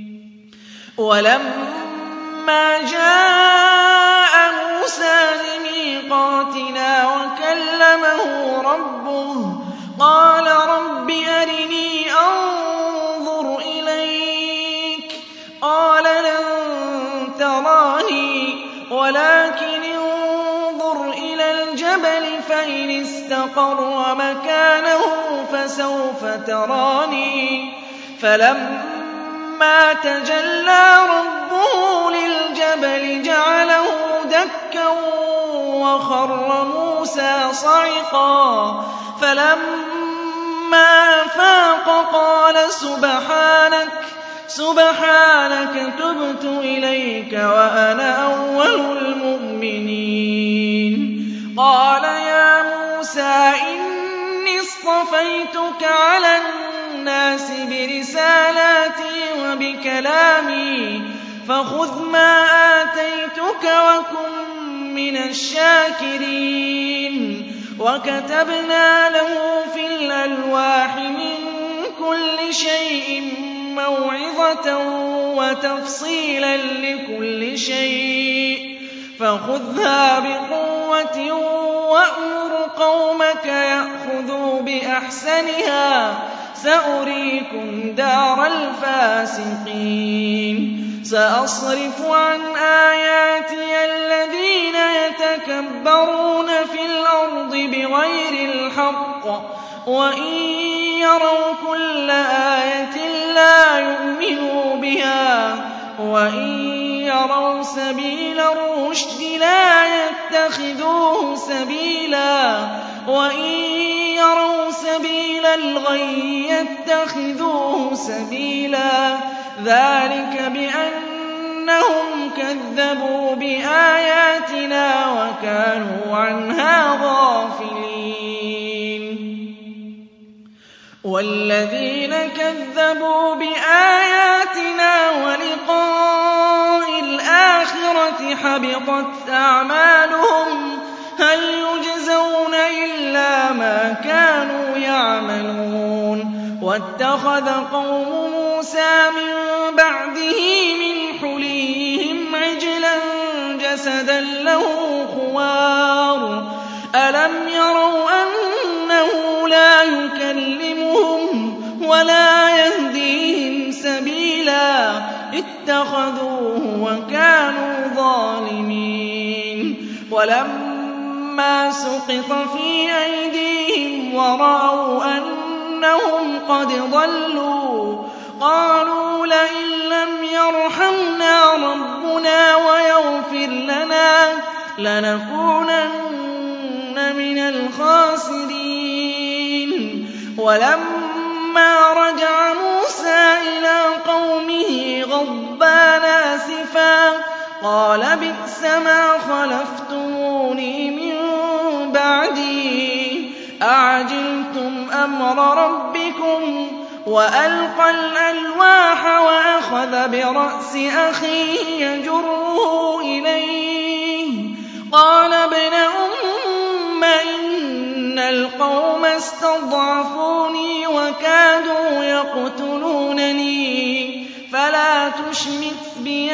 Speaker 2: وَلَمَّا جَاءَ مُوسَىٰ لِمِيقَاتِنَا وَكَلَّمَهُ رَبُّهُ قَالَ رَبِّ أَرِنِي أَنظُرْ إِلَيْكَ قَالَ لَن تَرَانِي وَلَٰكِنِ انظُرْ إِلَى الْجَبَلِ فَإِنِ اسْتَقَرَّ مَكَانَهُ فَسَوْفَ تَرَانِي فَلَمَّا تَجَلَّىٰ رَبُّهُ لِلْجَبَلِ جَعَلَهُ دَكًّا وَخَرَّ مُوسَىٰ صَعِقًا فَلَمَّا أَفَاقَ قَالَ سُبْحَانَكَ تُبْتُ إِلَيْكَ وَأَنَا أَوَّلُ الْمُؤْمِنِينَ قَالَ يَا مُوسَىٰ إِنِّي اصْطَفَيْتُكَ عَلَى النَّاسِ بِرِسَالَاتِي وَبِكَلَامِي فَخُذْ مَا آتَيْتُكَ وَكُن مِّنَ الشَّاكِرِينَ وَكَتَبْنَا لَهُ فِي الْأَلْوَاحِ مِن كُلِّ شَيْءٍ مَّوْعِظَةً وَتَفْصِيلًا لِّكُلِّ شَيْءٍ فَخُذْهَا بِقُوَّةٍ وَأْمُرْ قَوْمَكَ يَأْخُذُوا بِأَحْسَنِهَا سَأُرِيكُمْ دَارَ الْفَاسِقِينَ سَأَصْرِفُ عَنْ آيَاتِيَ الَّذِينَ يَتَكَبَّرُونَ فِي الْأَرْضِ بِغَيْرِ الْحَقِّ وَإِن يَرَوْا كُلَّ آيَةٍ لَّا يُؤْمِنُوا بِهَا وَإِن يَرَوْا سَبِيلَ الرُّشْدِ لَا يَتَّخِذُوهُ سَبِيلًا وَإِن يَرَوْا سَبِيلَ الْغَيِّ يَتَّخِذُوهُ سَبِيلًا ذَٰلِكَ بِأَنَّهُمْ كَذَّبُوا بِآيَاتِنَا وَكَانُوا عَنْهَا غَافِلِينَ وَالَّذِينَ كَذَّبُوا بِآيَاتِنَا وَلِقَاءِ الْآخِرَةِ حَبِطَتْ أَعْمَالُهُمْ هَلْ يُجْزَوْنَ إِلَّا مَا كَانُوا يَعْمَلُونَ وَاتَّخَذَ قَوْمُ مُوسَىٰ مِن بَعْدِهِ مِنْ حُلِيِّهِمْ عِجْلًا جَسَدًا لَّهُ خُوَارٌ أَلَمْ يَرَوْا أَنَّهُ لَا يُكَلِّمُهُمْ وَلَا يَهْدِيهِمْ سَبِيلًا اتَّخَذُوهُ وَكَانُوا ظَالِمِينَ وَلَمَّا سُقِطَ فِي أَيْدِيهِمْ وَرَأَوْا أَنَّهُمْ قَدْ ضَلُّوا قَالُوا لَئِن لَّمْ يَرْحَمْنَا رَبُّنَا وَيَغْفِرْ لَنَا لَنَكُونَنَّ مِنَ الْخَاسِرِينَ وَلَمَّا رَجَعَ مُوسَىٰ إِلَىٰ قَوْمِهِ غَضْبَانَ أَسِفًا قَالَ بِئْسَمَا خَلَفْتُمُونِي مِن بَعْدِي أَعَجِلْتُمْ أَمْرَ رَبِّكُمْ وَأَلْقَى الْأَلْوَاحَ وَأَخَذَ بِرَأْسِ أَخِيهِ يَجُرُّهُ إِلَيْهِ قَالَ ابْنَ أُمَّ إِنَّ الْقَوْمَ اسْتَضْعَفُونِي وَكَادُوا يَقْتُلُونَنِي فَلَا تُشْمِتْ بِيَ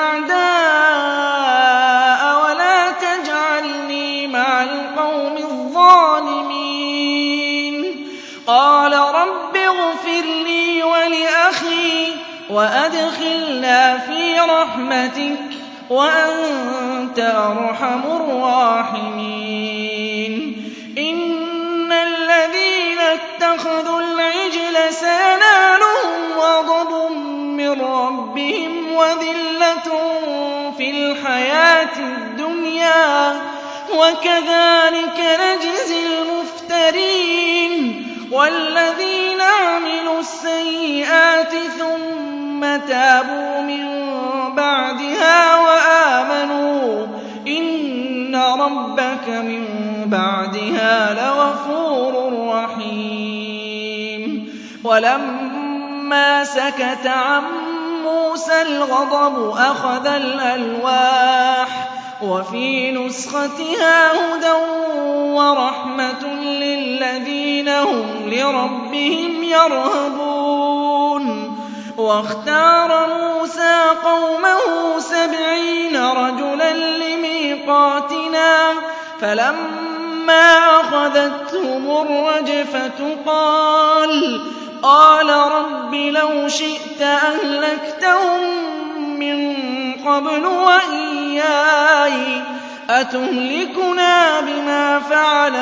Speaker 2: الْأَعْدَاءَ وَلَا تَجْعَلْنِي مَعَ الْقَوْمِ الظَّالِمِينَ قَالَ رَبِّ اغْفِرْ لِي وَلِأَخِي وَأَدْخِلْنَا فِي رَحْمَتِكَ وَأَنتَ أَرْحَمُ الرَّاحِمِينَ إِنَّ الَّذِينَ اتَّخَذُوا الْعِجْلَ سَيَنَالُهُمْ غَضَبٌ مِّن رَّبِّهِمْ وَذِلَّةٌ فِي الْحَيَاةِ الدُّنْيَا وَكَذَٰلِكَ نَجْزِي الْمُفْتَرِينَ وَالَّذِينَ عَمِلُوا السَّيِّئَاتِ ثُمَّ تَابُوا مِن بَعْدِهَا وَآمَنُوا إِنَّ رَبَّكَ مِن بَعْدِهَا لَغَفُورٌ رَّحِيمٌ وَلَمَّا سَكَتَ عَن مُّوسَى الْغَضَبُ أَخَذَ الْأَلْوَاحَ وَفِي نُسْخَتِهَا هُدًى وَرَحْمَةٌ لِّلَّذِينَ هُمْ لِرَبِّهِمْ يَرْهَبُونَ وَاخْتَارَ مُوسَىٰ قَوْمَهُ 70 رَجُلًا لِّمِيقَاتِنَا فَلَمَّا أَخَذَتْهُمُ الرَّجْفَةُ قَالَ رَبِّ لَوْ شِئْتَ أَهْلَكْتَهُم مِّن قَبْلُ وَإِيَّايَ أَتُهْلِكُنَا بِمَا فَعَلَ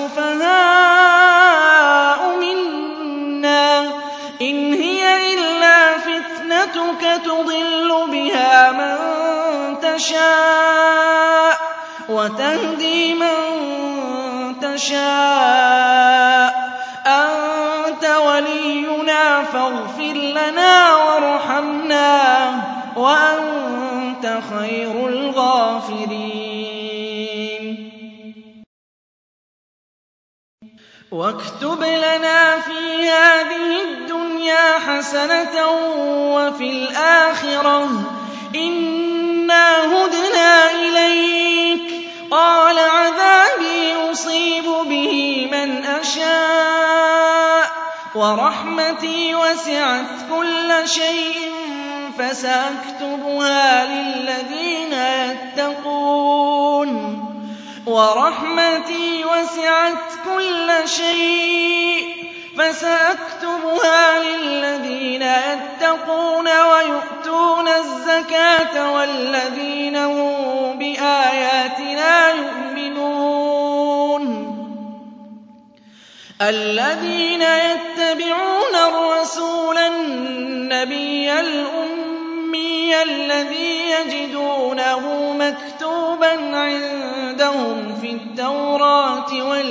Speaker 2: السُّفَهَاءُ مِنَّا إِنْ هِيَ إِلَّا فِتْنَتُكَ تُضِلُّ بِهَا مَن تَشَاءُ وَتَهْدِي مَن تَشَاءُ أَنتَ وَلِيُّنَا فَاغْفِرْ لَنَا وَارْحَمْنَا وَأَنتَ خَيْرُ الْغَافِرِينَ وَاكْتُبْ لَنَا فِي هَٰذِهِ الدُّنْيَا حَسَنَةً وَفِي الْآخِرَةِ إِنَّا هُدْنَا إِلَيْكَ قَالَ عَذَابِي أُصِيبُ بِهِ مَنْ أَشَاءُ وَرَحْمَتِي وَسِعَتْ كُلَّ شَيْءٍ فَسَأَكْتُبُهَا لِلَّذِينَ يَتَّقُونَ وَرَحْمَتِي وَسِعَتْ كُلَّ شَيْءٍ فَسَأَكْتُبُهَا لِلَّذِينَ يَتَّقُونَ وَيُؤْتُونَ الزَّكَاةَ وَالَّذِينَ هُم بِآيَاتِنَا يُؤْمِنُونَ الَّذِينَ يَتَّبِعُونَ الرَّسُولَ النَّبِيَّ الْأُمِّيَّ الَّذِي يَجِدُونَهُ مَكْتُوبًا عِندَهُمْ فِي التَّوْرَاةِ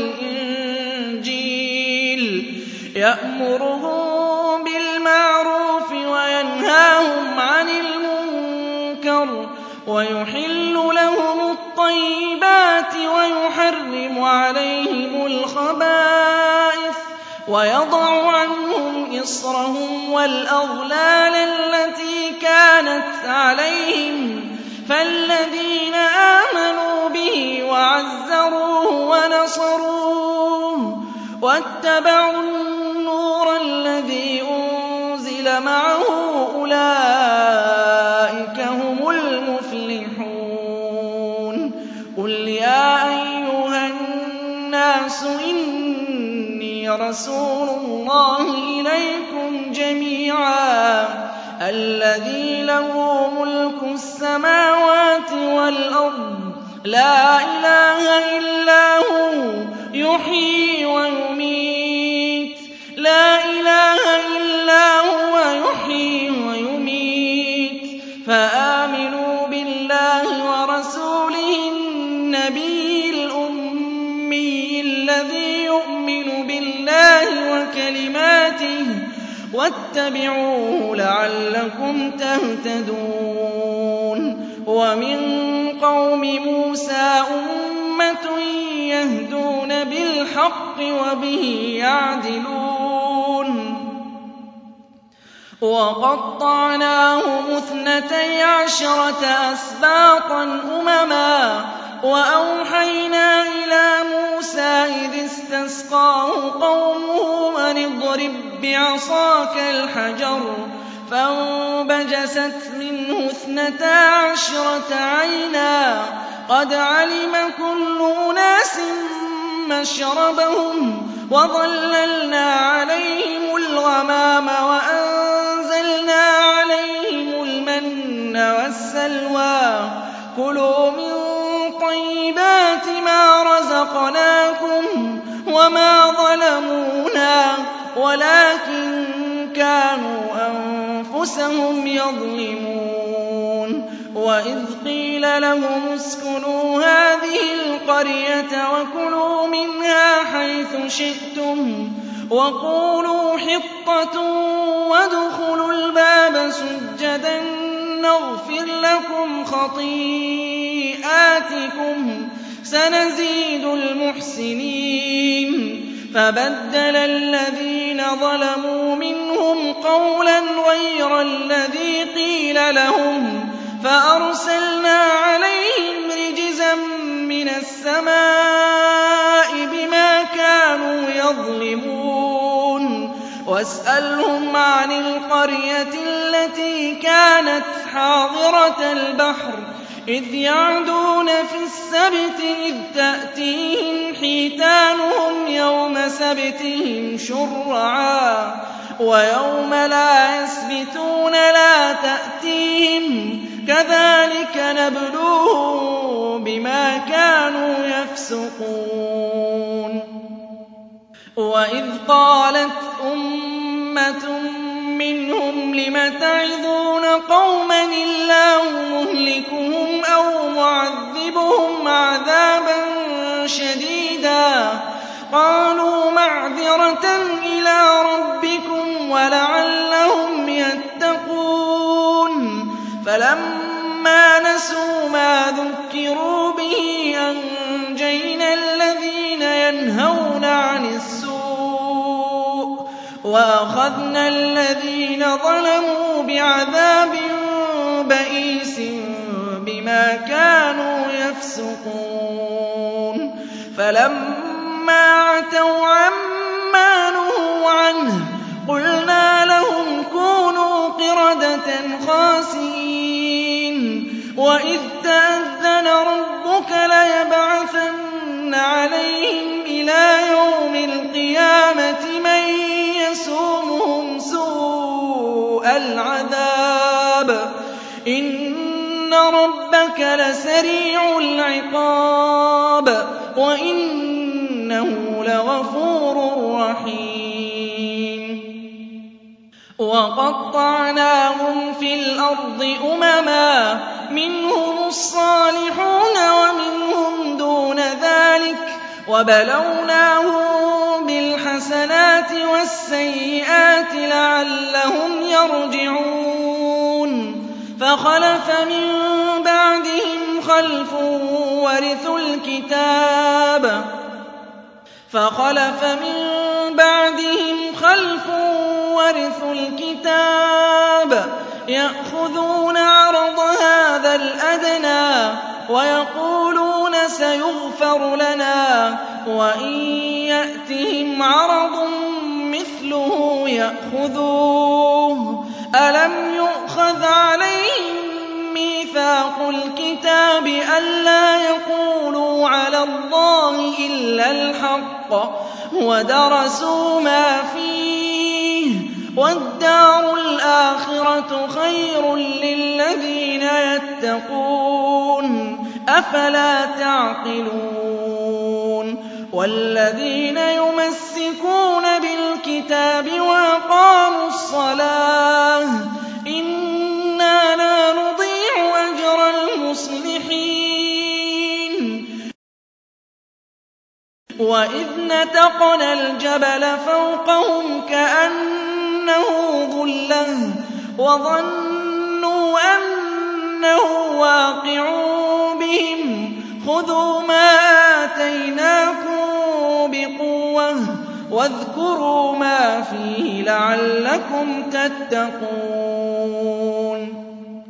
Speaker 2: وَالْإِنجِيلِ يَأْمُرُهُم بِالْمَعْرُوفِ وَيَنْهَاهُمْ عَنِ الْمُنكَرِ وَيُحِلُّ لَهُمُ الطَّيِّبَاتِ وَيُحَرِّمُ عَلَيْهِمُ الْخَبَائِثَ وَيَضَعُ إصرهم والأغلال التي كانت عليهم فالذين آمنوا به وعزروه ونصروه واتبعوا النور الذي أنزل معه أولئك هم المفلحون قل يا أيها الناس إني رسول الله إليكم جميعا الذي له ملك السماوات والأرض لا إله إلا هو يحيي ويميت لا إله إلا هو يحيي ويميت فآمنوا بالله ورسوله النبي الأمي الذي يؤمن بالله وكلماته واتبعوه لعلكم تهتدون ومن قوم موسى أمة يهدون بالحق وبه يعدلون وقطعناهم 12 أسباطا أمما وأوحينا إلى موسى إذ استسقاه قومه أن اضرب بعصاك الحجر فانبجست منه 12 عينا قد علم كل أناس مشربهم وظللنا عليهم الغمام وأنزلنا عليهم المن والسلوى كلوا من طيبات ما رزقناكم وما ظلمونا ولكن كانوا أنفسهم يظلمون وإذ قيل لهم اسكنوا هذه القرية وكلوا منها حيث شئتم وقولوا حطة وادخلوا الباب سجدا نغفر لكم خطيئاتكم سنزيد المحسنين فبدل الذين ظلموا منهم قولا غير الذي قيل لهم فأرسلنا عليهم رجزا من السماء بما كانوا يظلمون واسألهم عن القرية التي كانت حاضرة البحر إذ يعدون في السبت إذ تأتيهم حيتانهم يوم سبتهم شرعا ويوم لا يسبتون لا تأتيهم كذلك نبلوهم بما كانوا يفسقون وإذ قالت أمة منهم لم تعظون قوما الله مهلكهم أو معذبهم عذابا شديدا قالوا معذرة إلى ربكم ولعلهم يتقون فلما نسوا ما ذكروا به أنجينا الذين ينهون عن السوء وأخذنا الذين ظلموا بعذاب بئيس بما كانوا يفسقون فلما عتوا عما نهوا عنه قلنا لهم كونوا قردة خاسئين وإذ تأذن ربك ليبعثن عليهم إلى يوم القيامة من يسومهم سوء العذاب إن ربك لسريع العقاب وإنه لغفور رحيم وقطعناهم في الأرض أمما منهم الصالحون ومنهم دون ذلك وبلوناهم بالحسنات والسيئات لعلهم يرجعون فخلف من بعدهم خلف ورثوا الكتاب يأخذون عرض هذا الأدنى ويقولون سيغفر لنا وإن يأتهم عرض مثله يأخذوه ألم يؤخذ عليهم ميثاق الكتاب ألا يقولوا على الله إلا الحق ودرسوا ما فيه والدار الآخرة خير للذين يتقون أفلا تعقلون والذين يمسكون بالكتاب وأقاموا الصلاة إنا لا نضيع أجر المصلحين وإذ نتقنا الجبل فوقهم كأنه ظلة وظنوا أنه واقع بهم خذوا ما آتيناكم بقوة واذكروا ما فيه لعلكم تتقون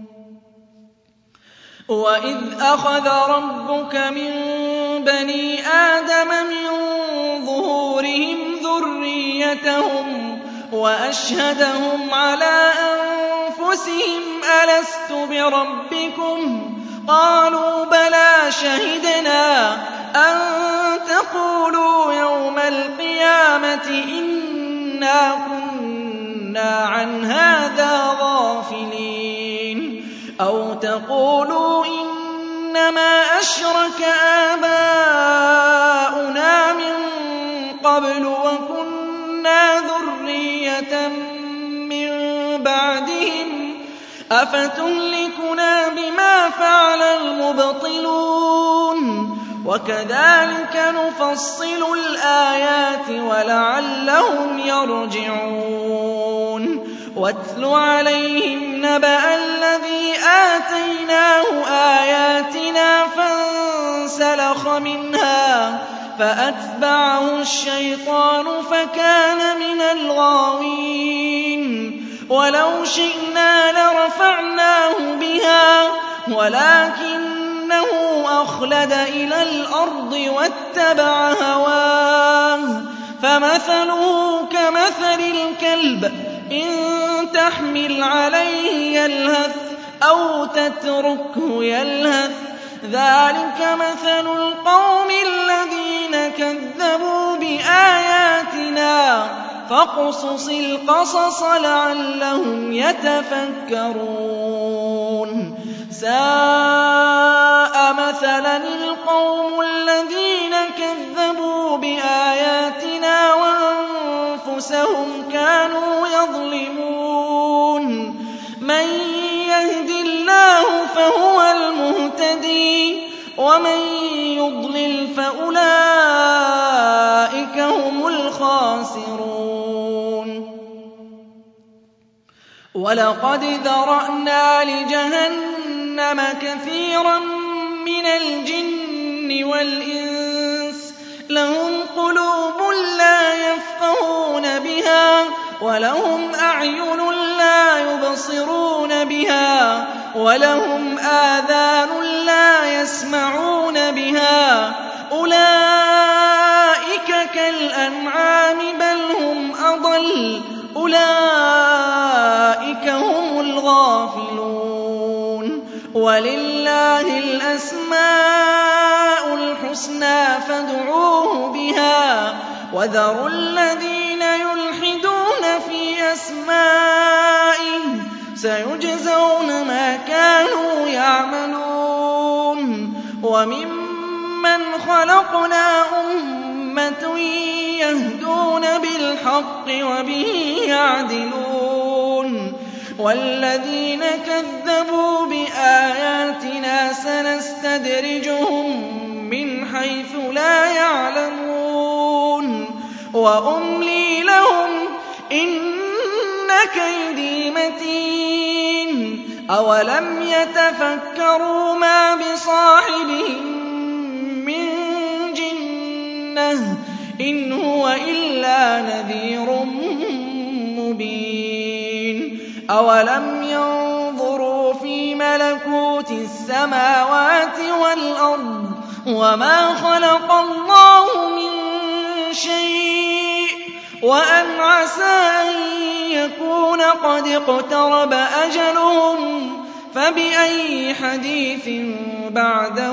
Speaker 2: وإذ أخذ ربك من بني آدم من ظهورهم ذريتهم وأشهدهم على أنفسهم ألست بربكم قالوا بلى شهدنا أن تقولوا يوم القيامة إنا كنا عن هذا غافلين أو تقولوا إنما أشرك آباؤنا من قبل وكنا ذرية من بعدهم أفتهلكنا بما فعل المبطلون وكذلك نفصل الآيات ولعلهم يرجعون واتل عليهم نبأ الذي آتيناه آياتنا فانسلخ منها فأتبعه الشيطان فكان من الغاوين ولو شئنا لرفعناه بها ولكنه أخلد إلى الأرض واتبع هواه فمثله كمثل الكلب إن تحمل عليه يلهث أو تتركه يلهث ذلك مثل القوم الذين كذبوا بآياتنا فاقصص القصص لعلهم يتفكرون ساء مثلا القوم الذين كذبوا بآياتنا وأنفسهم كانوا يظلمون من يهد الله فهو المهتدي ومن يضلل فأولئك هم الخاسرون ولقد ذرأنا لجهنم كثيرا من الجن والإنس لهم قلوب لا يفقهون بها ولهم أعين لا يبصرون بها ولهم آذان لا يسمعون بها أولئك كالأنعام بل هم أضل أولئك هم الغافلون ولله الأسماء الحسنى فادعوه بها وذروا الذين يلحدون في أسمائه سيجزون ما كانوا يعملون وممن خلقنا أمة يهدون بالحق وبه يعدلون والذين كذبوا بآياتنا سنستدرجهم من حيث لا يعلمون وأملي لهم إن كيدي متين أولم يتفكروا ما بصاحبهم من جنة إن هو إلا نذير مبين أَوَلَمْ يَنظُرُوا فِي مَلَكُوتِ السَّمَاوَاتِ وَالْأَرْضِ وَمَا خَلَقَ اللَّهُ مِن شَيْءٍ وَأَنْ عَسَىٰ أَن يَكُونَ قَدِ اقْتَرَبَ أَجَلُهُمْ فَبِأَيِّ حَدِيثٍ بَعْدَهُ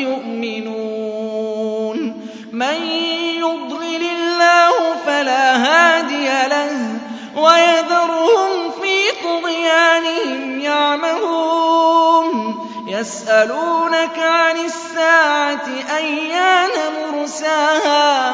Speaker 2: يُؤْمِنُونَ مَن يُضْلِلِ اللَّهُ فَلَا هَادِيَ لَهُ وَيَذَرُهُمْ فِي طُغْيَانِهِمْ يَعْمَهُونَ يَسْأَلُونَكَ عَنِ السَّاعَةِ أَيَّانَ مُرْسَاهَا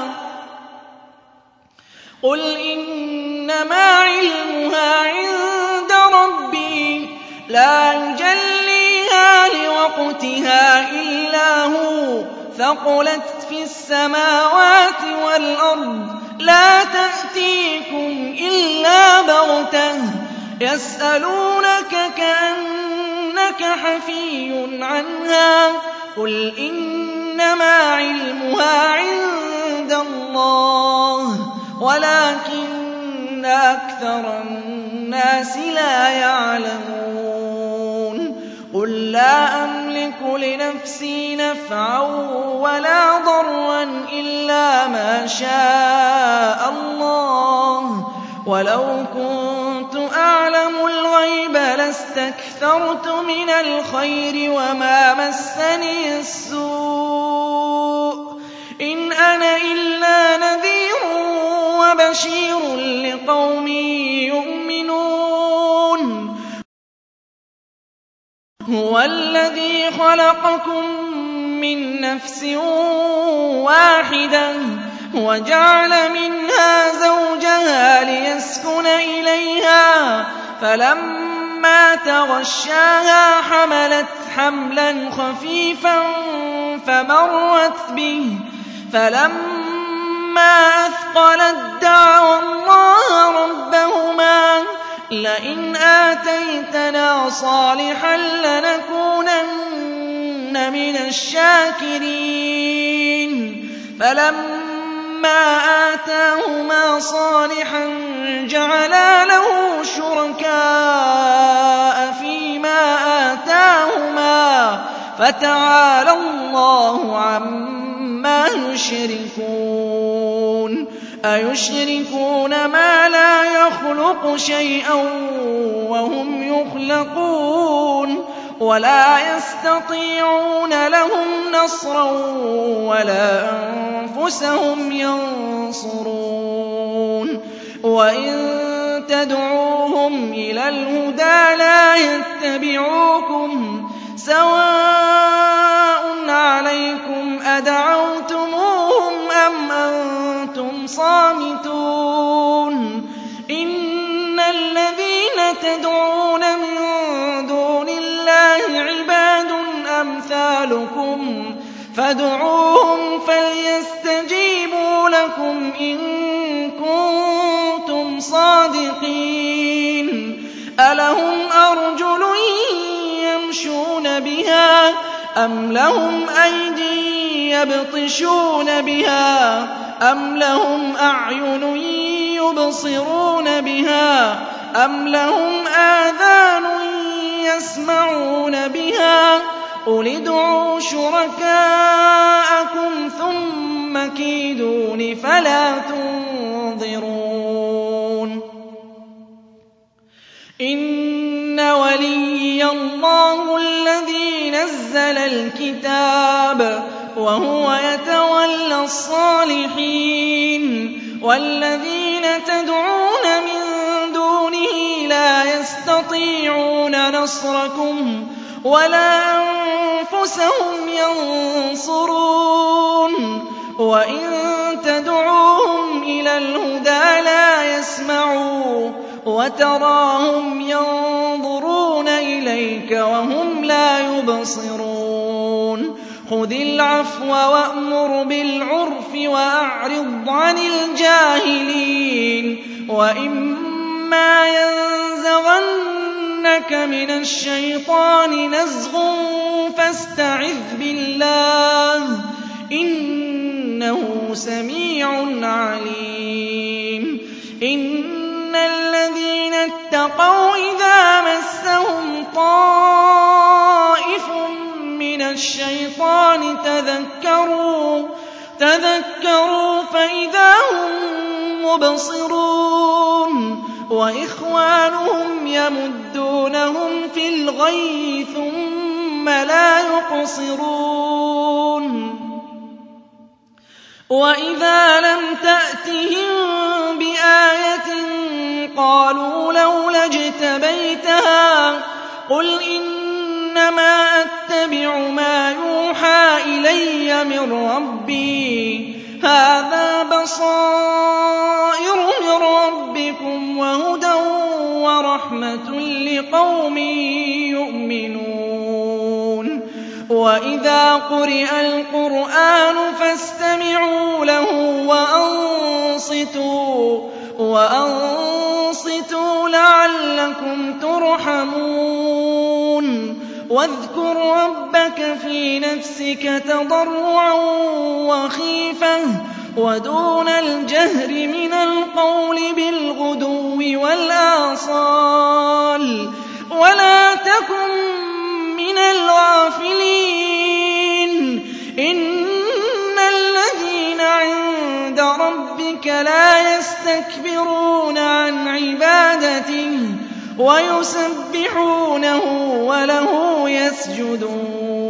Speaker 2: قُلْ إِنَّمَا عِلْمُهَا عِندَ رَبِّي لَا يُجَلِّيهَا لِوَقْتِهَا إِلَّا هُوَ ثَقُلَتْ فِي السَّمَاوَاتِ وَالْأَرْضِ لَا تَأْتِيكُمْ إِلَّا بَغْتَةً يَسْأَلُونَكَ كَأَنَّكَ حَفِيٌّ عَنْهَا قُلْ إِنَّمَا عِلْمُهَا عِندَ اللَّهِ وَلَٰكِنَّ أَكْثَرَ النَّاسِ لَا يَعْلَمُونَ قُل لَّا أَمْلِكُ لِنَفْسِي نَفْعًا وَلَا ضَرًّا إِلَّا مَا شَاءَ اللَّهُ وَلَوْ كُنتُ أَعْلَمُ الْغَيْبَ لَاسْتَكْثَرْتُ مِنَ الْخَيْرِ وَمَا مَسَّنِيَ السُّوءُ إِنْ أَنَا إِلَّا نَذِيرٌ وَبَشِيرٌ لِّقَوْمٍ يُؤْمِنُونَ هُوَ الَّذِي خَلَقَكُم مِّن نَّفْسٍ وَاحِدَةٍ وَجَعَلَ مِنْهَا زَوْجَهَا لِيَسْكُنَ إِلَيْهَا فَلَمَّا تَغَشَّاهَا حَمَلَتْ حَمْلًا خَفِيفًا فَمَرَّتْ بِهِ فَلَمَّا أَثْقَلَت دَّعَوَا اللَّهَ رَبَّهُمَا لَئِنْ آتَيْتَنَا صَالِحًا لَّنَكُونَنَّ مِنَ الشَّاكِرِينَ فَلَمَّا آتَاهُمَا صَالِحًا جَعَلَا لَهُ شُرَكَاءَ فِيمَا آتَاهُمَا فَتَعَالَى اللَّهُ عَمَّا يُشْرِكُونَ أَيُشْرِكُونَ مَا لَا يَخْلُقُ شَيْئًا وَهُمْ يُخْلَقُونَ وَلَا يَسْتَطِيعُونَ لَهُمْ نَصْرًا وَلَا أَنفُسَهُمْ يَنصُرُونَ وَإِن تَدْعُوهُمْ إِلَى الْهُدَىٰ لَا يَتَّبِعُوكُمْ سَوَاءٌ عَلَيْكُمْ أَدَعَوْتُمُوهُمْ أَمْ أَنتُمْ صَامِتُونَ إِنَّ الَّذِينَ تَدْعُونَ مِن دُونِ اللَّهِ عِبَادٌ أَمْثَالُكُمْ فَادْعُوهُمْ فَلْيَسْتَجِيبُوا لَكُمْ إِن كُنتُمْ صَادِقِينَ أَلَهُمْ أَرْجُلٌ يَمْشُونَ بِهَا أَمْ لَهُمْ أَيْدٍ يَبْطِشُونَ بِهَا أَمْ لَهُمْ أَعْيُنٌ يُبْصِرُونَ بِهَا أَمْ لَهُمْ آذَانٌ يَسْمَعُونَ بِهَا قُلِ ادْعُوا شُرَكَاءَكُمْ ثُمَّ كِيدُونِ فَلَا تُنظِرُونِ إِنَّ وَلِيَّ اللَّهُ الَّذِي نَزَّلَ الْكِتَابَ وَهُوَ يَتَوَلَّى الصَّالِحِينَ وَالَّذِينَ تَدْعُونَ مِن دُونِهِ لَا يَسْتَطِيعُونَ نَصْرَكُمْ وَلَا أَنفُسَهُمْ يَنصُرُونَ وَإِن تَدْعُوهُمْ إِلَى الْهُدَىٰ لَا يَسْمَعُوا وَتَرَاهُمْ يَنظُرُونَ إِلَيْكَ وَهُمْ لَا يُبْصِرُونَ خُذِ الْعَفْوَ وَأْمُرْ بِالْعُرْفِ وَأَعْرِضْ عَنِ الْجَاهِلِينَ وَإِمَّا يَنزَغَنَّكَ مِنَ الشَّيْطَانِ نَزْغٌ فَاسْتَعِذْ بِاللَّهِ ۖ إِنَّهُ سَمِيعٌ عَلِيمٌ إِنَّ الَّذِينَ اتَّقَوْا إِذَا مَسَّهُمْ طَائِفٌ مِّنَ الشَّيْطَانِ تَذَكَّرُوا فَإِذَا هُم مُّبْصِرُونَ وَإِخْوَانُهُمْ يَمُدُّونَهُمْ فِي الْغَيِّ ثُمَّ لَا يُقْصِرُونَ وَإِذَا لَمْ تَأْتِهِم بِآيَةٍ قَالُوا لَوْلَا اجْتَبَيْتَهَا قُلْ إِنَّمَا أَتَّبِعُ مَا يُوحَىٰ إِلَيَّ مِن رَّبِّي هَٰذَا بَصَائِرُ مِن رَّبِّكُمْ وَهُدًى وَرَحْمَةٌ لِّقَوْمٍ يُؤْمِنُونَ وَإِذَا قُرِئَ الْقُرْآنُ فَاسْتَمِعُوا لَهُ وَأَنصِتُوا لَعَلَّكُمْ تُرْحَمُونَ وَاذْكُر رَّبَّكَ فِي نَفْسِكَ تَضَرُّعًا وَخِيفَةً وَدُونَ الْجَهْرِ مِنَ الْقَوْلِ بِالْغُدُوِّ وَالْآصَالِ وَلَا تَكُن مِّنَ الْغَافِلِينَ إِنَّ الَّذِينَ عِندَ رَبِّكَ لَا يَسْتَكْبِرُونَ عَنْ عِبَادَتِهِ وَيُسَبِّحُونَهُ وَلَهُ يَسْجُدُونَ